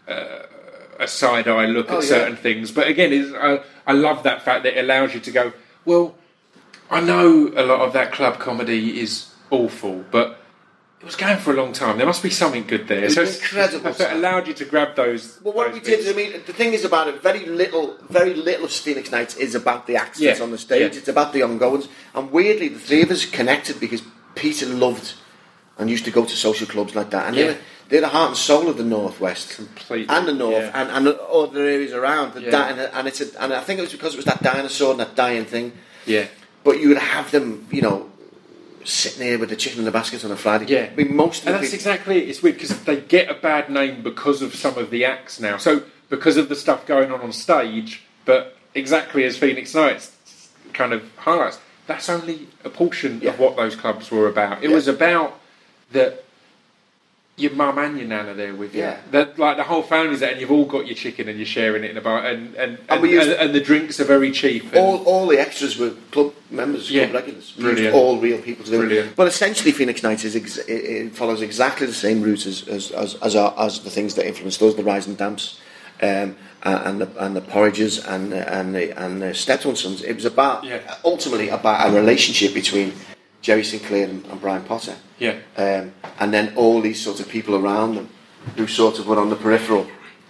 a side eye look at certain things. But again, I love that fact that it allows you to go, well, I know a lot of that club comedy is awful, but it was going for a long time. There must be something good there. It was incredible. So it allowed you to grab those. Well, what we did, I mean, the thing is about it, very little of Phoenix Nights is about the acts that's on the stage. It's about the ongoings. And weirdly, the 3 of us connected because Peter loved and used to go to social clubs like that. And they're the heart and soul of the Northwest. Completely. And the North and other areas around. And I think it was because it was that dinosaur and that dying thing. Yeah. But you would have them, sitting here with the chicken in the basket on a Friday. Yeah. I mean, most of and the that's exactly it. It's weird because they get a bad name because of some of the acts now. So because of the stuff going on stage, but exactly as Phoenix Nights kind of highlights, that's only a portion of what those clubs were about. It was about that your mum and your nana there with you. That like the whole family's there, and you've all got your chicken and you're sharing it in a bar, and the drinks are very cheap. All the extras were club members, club regulars. We used all real people to do it. But essentially, Phoenix Nights it follows exactly the same route as the things that influenced us, the Rise and Damps, and the Porridges and the Steptoe & Sons. It was ultimately about a relationship between Jerry Sinclair and Brian Potter. Yeah. And then all these sorts of people around them who sort of were on the peripheral.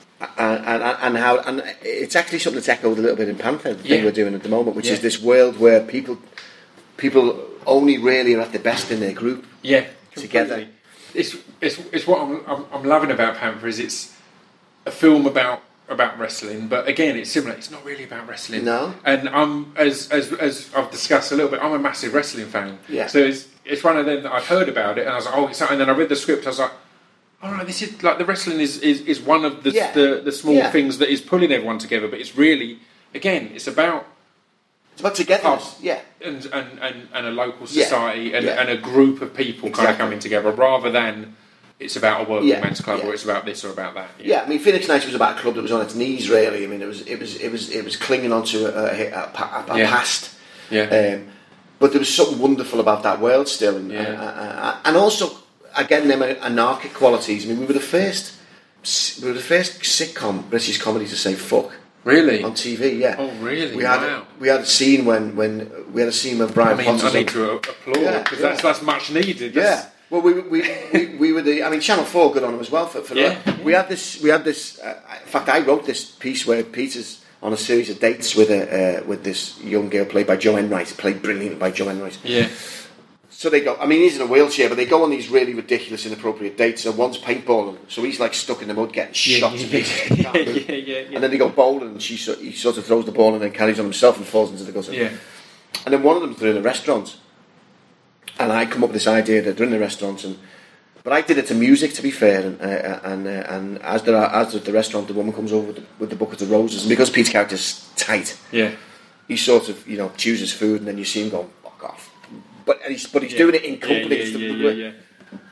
And it's actually something that's echoed a little bit in Panther, the thing we're doing at the moment, which is this world where people only really are at the best in their group. Yeah, together. It's what I'm loving about Panther is it's a film about wrestling, but again, it's similar. It's not really about wrestling. No. And I'm as I've discussed a little bit. I'm a massive wrestling fan. Yeah. So it's one of them that I've heard about it, and I was like, oh, it's, and then I read the script. I was like, all right, this is like the wrestling is one of the small things that is pulling everyone together. But it's really, again, it's about togetherness, and a local society and a group of people kind of coming together, rather than it's about a working men's club or it's about this or about that. I mean, Phoenix Nights was about a club that was on its knees, really. I mean, it was clinging onto a past. Yeah. But there was something wonderful about that world still, and also again them anarchic qualities. I mean, we were the first sitcom British comedy to say fuck. Really? On TV, yeah. Oh, really? We had a scene when Brian Potter. I need to applaud because that's much needed. Well, we were the. I mean, Channel 4 good on them as well for that. We had this. In fact, I wrote this piece where Peter's on a series of dates with this young girl played by Jo Enright, played brilliantly by Jo Enright. Yeah. So they go. I mean, he's in a wheelchair, but they go on these really ridiculous, inappropriate dates. So one's paintballing, so he's like stuck in the mud getting shot to pieces. And then they go bowling, and he sort of throws the ball and then carries on himself and falls into the gutter. Yeah. And then one of them, they're in a restaurant. And I come up with this idea that they're in the restaurant, but I did it to music, to be fair. And as they're at the restaurant, the woman comes over with the bucket of roses, and because Pete's character's tight, he sort of chooses food, and then you see him going fuck off. But he's doing it in company.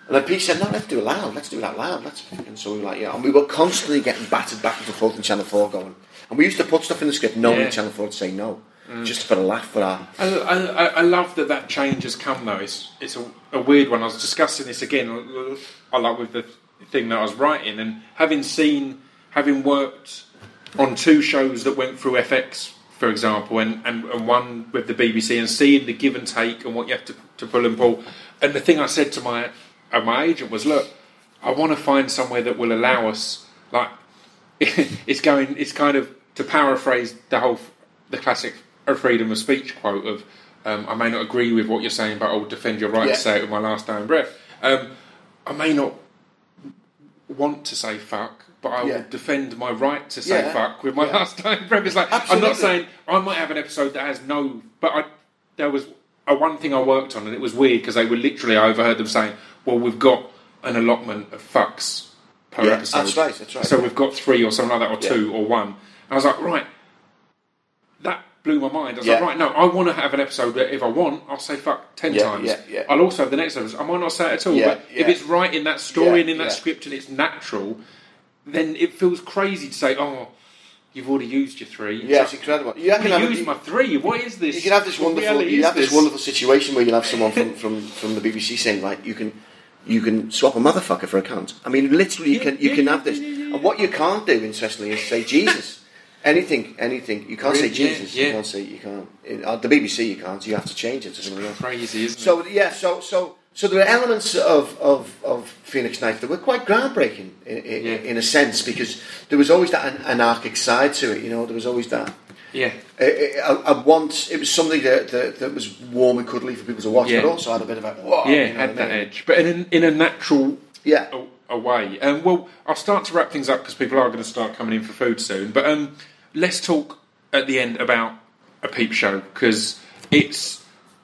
And then Pete said, no, let's do it loud. Let's do it out loud. And so we were like, yeah. And we were constantly getting battered back and forth in Channel 4 going. And we used to put stuff in the script knowing Channel 4 would say no. Just for a laugh for our... I love that change has come, though. It's a weird one. I was discussing this again, I like with the thing that I was writing, and having worked on 2 shows that went through FX, for example, and one with the BBC, and seeing the give and take and what you have to pull and pull. And the thing I said to my agent was, look, I want to find somewhere that will allow us, like, it's kind of, to paraphrase the classic freedom of speech quote of, I may not agree with what you're saying, but I'll defend your right to say it with my last dying breath. I may not want to say fuck, but I will defend my right to say fuck with my last dying breath. It's like, I'm not saying, I might have an episode that has no, but there was one thing I worked on, and it was weird because I overheard them saying, well, we've got an allotment of fucks per episode. That's right. So we've got 3 or something like that, or 2 or 1. And I was like, right, that blew my mind. I was like, right, no, I want to have an episode that if I want, I'll say fuck 10 times. I'll also have the next episode, I might not say it at all, but if it's right in that story and in that script and it's natural, then it feels crazy to say, oh, you've already used your 3. Yeah, it's incredible. You can use my 3. What is this? You can have this wonderful situation where you'll have someone from the BBC saying, right, you can swap a motherfucker for a cunt. I mean, literally, you can have this. And what you can't do, interestingly, is say Jesus. Anything. You can't say Jesus. You can't. The BBC, you can't. You have to change it to something else. Crazy, isn't it? So there were elements of Phoenix Nights that were quite groundbreaking in a sense, because there was always that anarchic side to it. You know, there was always that. Yeah. At once, it was something that was warm and cuddly for people to watch, but also had a bit of a had that edge, but in a natural way. Well, I'll start to wrap things up because people are going to start coming in for food soon. But let's talk at the end about A Peep Show, because it's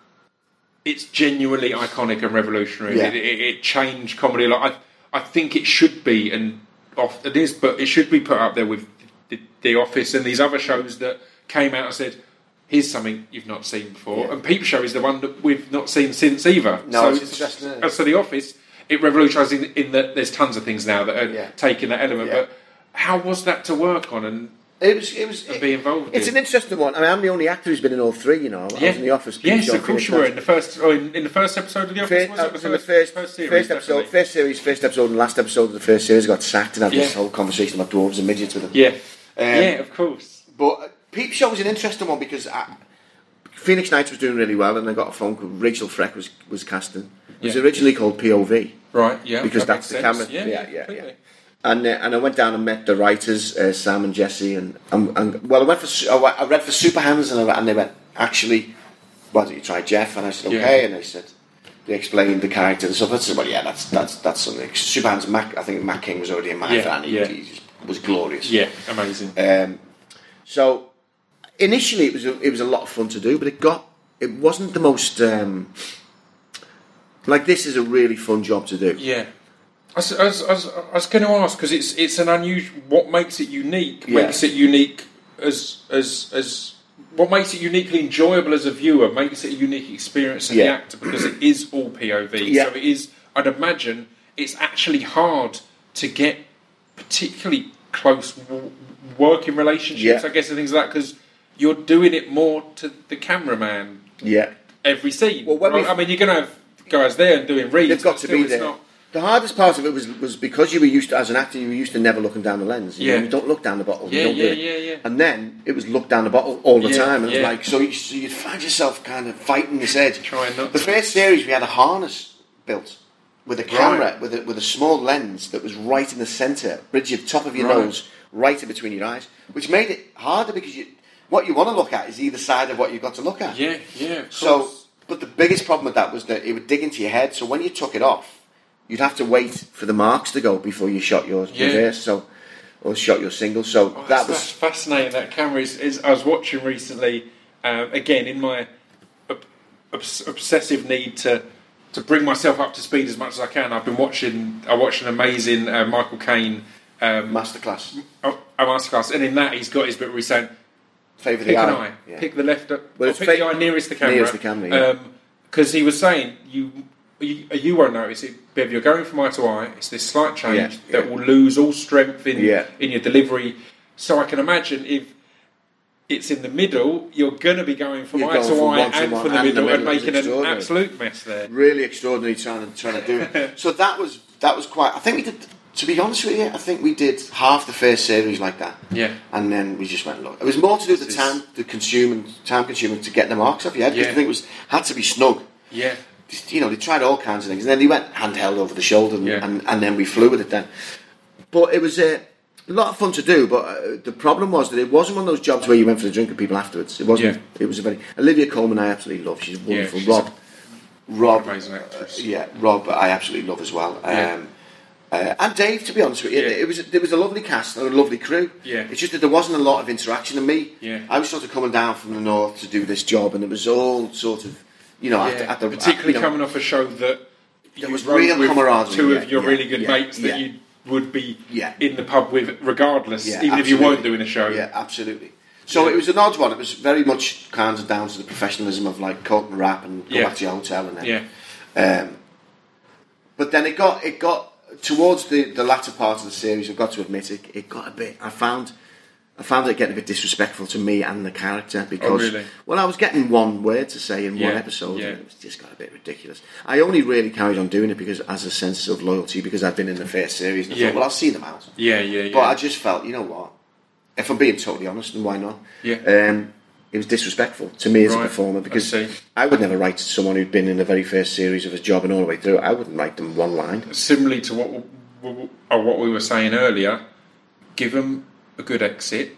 genuinely iconic and revolutionary. Yeah. It changed comedy a lot. I think it should be, it is, but it should be put up there with The Office and these other shows that came out and said, here's something you've not seen before. And Peep Show is the one that we've not seen since either. No, it's interesting, isn't it? So The Office, it revolutionised in that there's tons of things now that are taking that element. But how was that to work on and be involved in? It's an interesting one. I mean, I'm the only actor who's been in all 3, you know. I was in The Office. Yes, of course you were. In the first episode of The Office, was it? First episode and last episode of the first series, I got sacked and had this whole conversation about dwarves and midgets with them. Yeah, of course. But Peep Show was an interesting one because Phoenix Nights was doing really well, and I got a phone call. Rachel Freck was casting. It was originally called POV. Right, yeah. Because that's the camera. Yeah. And I went down and met the writers, Sam and Jesse, and I read for Super Hands, and they went, actually, why don't you try Jeff? And I said, okay, and they explained the character and stuff. I said, well, yeah, that's something. Super Hands, I think Matt King was already in my fan. He just was glorious. Yeah, amazing. So initially it was a lot of fun to do, but it wasn't the most this is a really fun job to do. Yeah. I was going to ask, because it's an unusual. What makes it unique? Makes it unique as what makes it uniquely enjoyable as a viewer? Makes it a unique experience as the actor, because it is all POV. Yeah. So it is. I'd imagine it's actually hard to get particularly close working relationships. I guess and things like that, because you're doing it more to the cameraman. Yeah. Every scene. Well, I mean, you're going to have guys there and doing reads. They've got to be there. The hardest part of it was because you were used to, as an actor, you were used to never looking down the lens. You don't look down the bottle. Yeah. And then it was look down the bottle all the time. And it was like, so you'd find yourself kind of fighting this edge. Trying not the first series, we had a harness built with a camera, with a small lens that was right in the centre, bridge your top of your nose, right in between your eyes, which made it harder because what you want to look at is either side of what you've got to look at. Yeah, of course. But the biggest problem with that was that it would dig into your head, so when you took it off, you'd have to wait for the marks to go before you shot your reverse, or shot your single. So that's fascinating. That camera is. I was watching recently, again in my obsessive need to bring myself up to speed as much as I can. I watched an amazing Michael Caine masterclass. A masterclass, and in that he's got his bit where he's saying, favour the eye. Pick the left, pick the eye nearest the camera. Nearest the camera, because he was saying you won't notice it, Bev. You're going from eye to eye. It's this slight change that will lose all strength in your delivery. So I can imagine if it's in the middle, you're going to be going from eye to eye and from the middle and making an absolute mess there. Really extraordinary trying to do it. So that was quite. I think we did. To be honest with you, I think we did half the first series like that. Yeah. And then we just went, look. It was more to do with time consuming to get the marks off. Yeah. Because I think it had to be snug. Yeah. You know, they tried all kinds of things. And then they went handheld over the shoulder and then we flew with it then. But it was a lot of fun to do. But the problem was that it wasn't one of those jobs where you went for the drink with people afterwards. It wasn't. It was a very... Olivia Colman I absolutely love. She's wonderful. Yeah, Rob, amazing actress. Rob I absolutely love as well. And Dave, to be honest with you, there was a lovely cast and a lovely crew. Yeah. It's just that there wasn't a lot of interaction. And me, I was sort of coming down from the north to do this job, and it was all sort of, at the particularly coming off a show that there was real camaraderie. Two of your really good mates that you would be in the pub with, regardless, even if you weren't doing a show. Yeah, absolutely. So it was an odd one. It was very much kind of down to the professionalism of like cut and wrap and go back to your hotel and then. But then it got towards the latter part of the series. I've got to admit it got a bit. I found it getting a bit disrespectful to me and the character because I was getting one word to say in one episode and it just got a bit ridiculous. I only really carried on doing it because as a sense of loyalty because I'd been in the first series and I thought, well, I'll see them out. But I just felt, you know what? If I'm being totally honest, and why not? It was disrespectful to me as a performer because I would never write to someone who'd been in the very first series of his job and all the way through. I wouldn't write them one line. Similarly to what we were saying earlier, give them a good exit,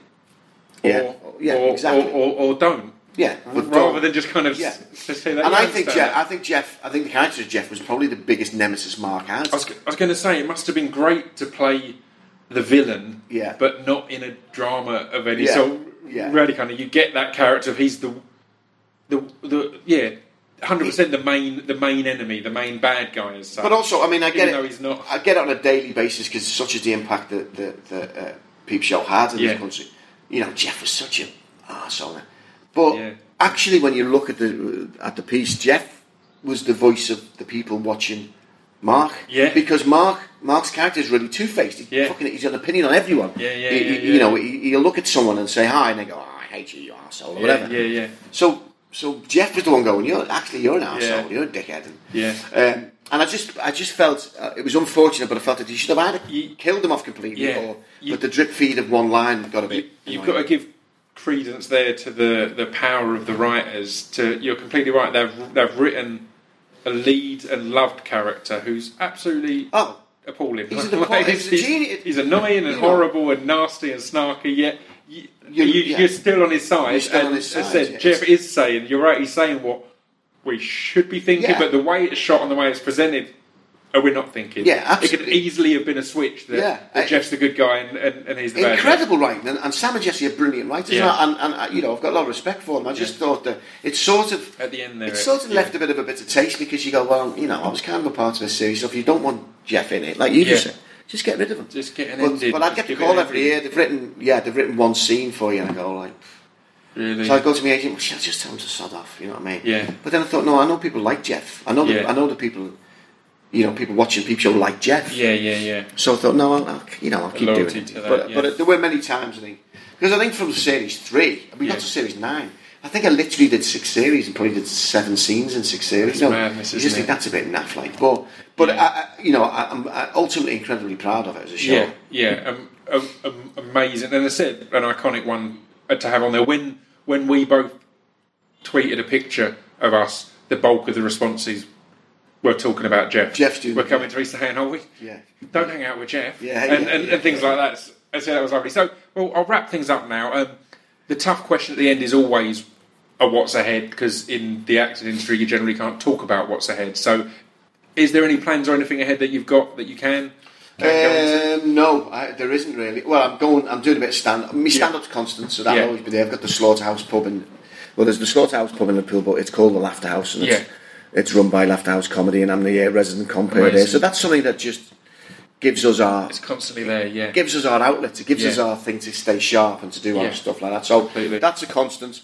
exactly, or don't. Yeah, rather than just kind of say that. And I think the character of Jeff was probably the biggest nemesis Mark had. I was going to say it must have been great to play the villain, but not in a drama of any sort. Really, kind of, you get that character of he's the 100% the main enemy, the main bad guy as such. But also, I mean, I get it. He's not. I get it on a daily basis because such is the impact that Peep Show had in this country. You know, Jeff was such an arsehole. But actually, when you look at the piece, Jeff was the voice of the people watching Mark. Yeah. Because Mark's character is really two-faced. He's got an opinion on everyone. You know, he'll look at someone and say hi, and they go, "Oh, I hate you, you arsehole," or whatever. So Jeff was the one going, you're an arsehole, you're a dickhead. And I just felt it was unfortunate, but I felt that he should have either killed him off completely, but the drip feed of one line got a bit. You've got to give credence there to the power of the writers. You're completely right. They've written a lead and loved character who's absolutely appalling. He's a genius. He's annoying and horrible and nasty and snarky, yet you're still on his side. As I said, Jeff is saying, you're right, he's saying what we should be thinking, but the way it's shot and the way it's presented, we're not thinking. Yeah, absolutely. It could easily have been a switch that Jeff's the good guy and he's the bad guy. Incredible writing, and Sam and Jesse are brilliant writers, and you know, I've got a lot of respect for them. I just thought that it's sort of at the end there, left a bit of a bitter taste because you go, well, you know, I was kind of a part of this series, so if you don't want Jeff in it, like you just said, just get rid of him. Just get an ended. But I get the call every year. They've written one scene for you, and I go like. Really? So I go to my agent. Well, she'll just tell him to sod off. You know what I mean? Yeah. But then I thought, no, I know people like Jeff. I know the people. You know, people watching Peep Show like Jeff. Yeah. So I thought, no, I'll keep doing it. But there were many times, I think, because I think from series 3, we got to series 9. I think I literally did 6 series and probably did 7 scenes in 6 series. It's madness, you just think that's a bit naff, like. But I'm ultimately incredibly proud of it as a show. Amazing. And I said, an iconic one to have on there. When we both tweeted a picture of us, the bulk of the responses were talking about Jeff. Jeff's doing We're coming to Easter saying, don't hang out with Jeff. And things like that. I said that was lovely. So, well, I'll wrap things up now. The tough question at the end is always what's ahead, because in the acting industry you generally can't talk about what's ahead. So, is there any plans or anything ahead that you've got that you can? No, there isn't really. Well, I'm doing a bit of stand-up. My stand-up's constant, so that'll always be there. I've got the Slaughterhouse pub there's the Slaughterhouse pub in Liverpool, but it's called the Laughter House, and it's run by Laughter House Comedy, and I'm the resident compere there. So that's something that just gives us our... It's constantly there, gives us our outlet. It gives us our thing to stay sharp and to do our stuff like that. So that's a constant.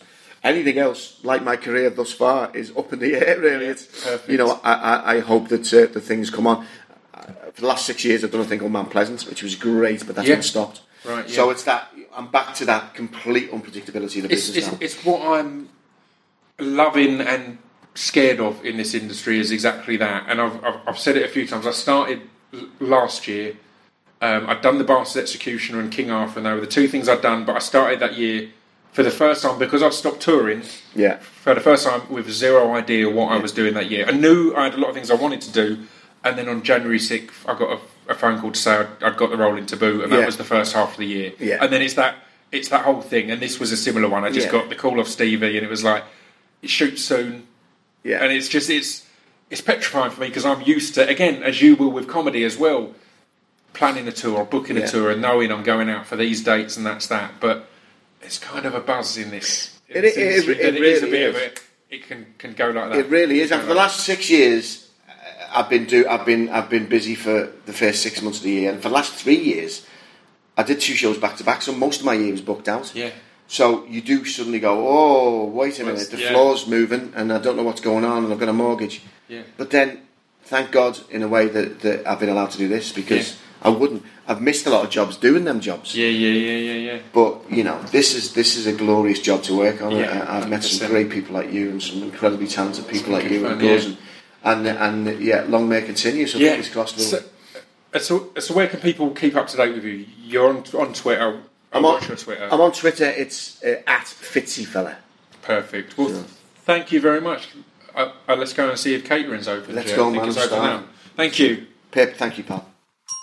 anything else, like my career thus far, is up in the air. Really, it's perfect. You know, I hope that the things come on. For the last 6 years, I've done a thing called Mount Pleasant, which was great, but that's been stopped. Right. Yeah. So it's that I'm back to that complete unpredictability of the business now. It's what I'm loving and scared of in this industry is exactly that. And I've said it a few times. I started last year. I'd done the Bastard Executioner and King Arthur, and they were the two things I'd done. But I started that year for the first time because I'd stopped touring. Yeah. For the first time with zero idea what I was doing that year. I knew I had a lot of things I wanted to do, and then on January 6th, I got a phone call to say I'd got the role in Taboo, and that was the first half of the year. Yeah. And then it's that whole thing, and this was a similar one. I just got the call off Stevie, and it was like, it shoots soon. Yeah. And it's petrifying for me because I'm used to, again, as you will with comedy as well, planning a tour or booking a tour and knowing I'm going out for these dates and that's that. But it's kind of a buzz in this. It is a bit of it. It can go like that. It really is. And for the last 6 years, I've been busy for the first 6 months of the year, and for the last 3 years, I did 2 shows back to back. So most of my year was booked out. Yeah. So you do suddenly go, oh, wait a minute, the floor's moving, and I don't know what's going on, and I've got a mortgage. Yeah. But then, thank God, in a way that I've been allowed to do this, because I wouldn't. I've missed a lot of jobs doing them jobs. Yeah. But you know, this is a glorious job to work on. Yeah, I've met some great people like you and some incredibly talented people like you, fun, and long may it continue. So fingers crossed. So where can people keep up to date with you? You're on Twitter. I'm on Twitter. I'm on Twitter. It's at FitzyFella. Perfect. Well, thank you very much. Let's go and see if catering's open. Let's go, man. Now. Thank you. Pip, thank you, pal.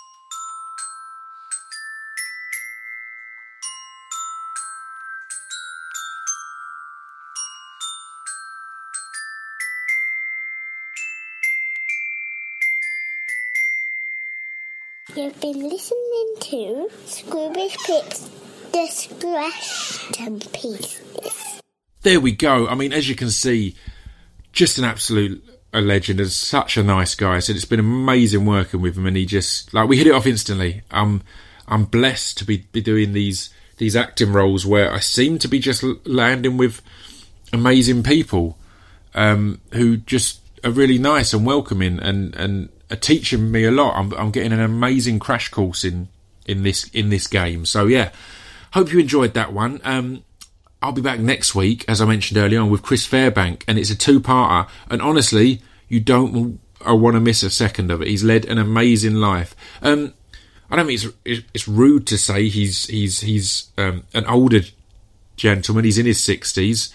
You've been listening to Scroobius Pip's Discretion Pieces. There we go. I mean, as you can see, just an absolute legend and such a nice guy. I said it's been amazing working with him, and he just we hit it off instantly. I'm blessed to be doing these acting roles where I seem to be just landing with amazing people who just are really nice and welcoming and are teaching me a lot. I'm getting an amazing crash course in this game. So yeah, hope you enjoyed that one. I'll be back next week, as I mentioned earlier on, with Chris Fairbank, and it's a 2-parter. And honestly, you don't want to miss a second of it. He's led an amazing life. I don't think it's rude to say he's an older gentleman. He's in his 60s,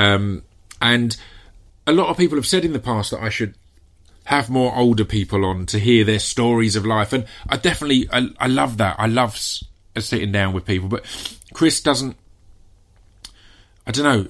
and a lot of people have said in the past that I should have more older people on to hear their stories of life, and I love that. I love sitting down with people, but Chris doesn't. I don't know.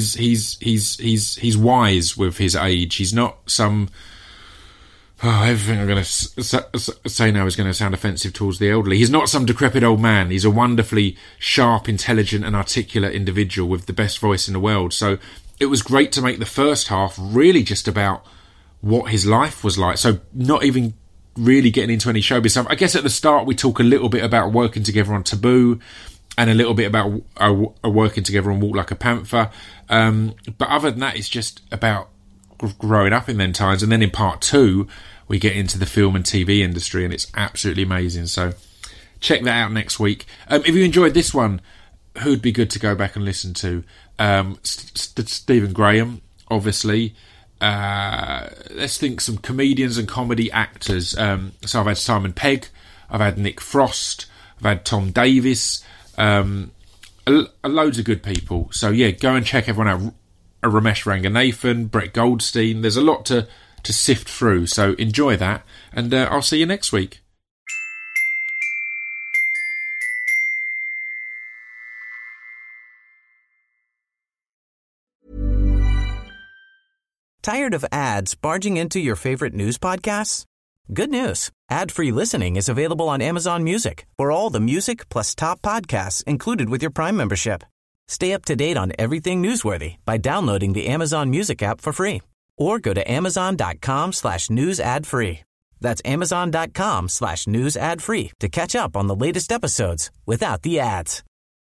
He's wise with his age. He's not some. Everything I'm going to say now is going to sound offensive towards the elderly. He's not some decrepit old man. He's a wonderfully sharp, intelligent, and articulate individual with the best voice in the world. So it was great to make the first half really just about what his life was like. So not even really getting into any showbiz stuff. I guess at the start we talk a little bit about working together on Taboo, and a little bit about working together on Walk Like a Panther. But other than that, it's just about growing up in them times. And then in part 2, we get into the film and TV industry, and it's absolutely amazing. So check that out next week. If you enjoyed this one, who'd be good to go back and listen to? Stephen Graham, obviously. Let's think some comedians and comedy actors. So I've had Simon Pegg, I've had Nick Frost, I've had Tom Davis, loads of good people. So yeah, go and check everyone out. Ramesh Ranganathan, Brett Goldstein. There's a lot to sift through, so enjoy that, and I'll see you next week. Tired of ads barging into your favorite news podcasts? Good news. Ad-free listening is available on Amazon Music for all the music plus top podcasts included with your Prime membership. Stay up to date on everything newsworthy by downloading the Amazon Music app for free, or go to amazon.com/news ad free. That's amazon.com/news ad free to catch up on the latest episodes without the ads.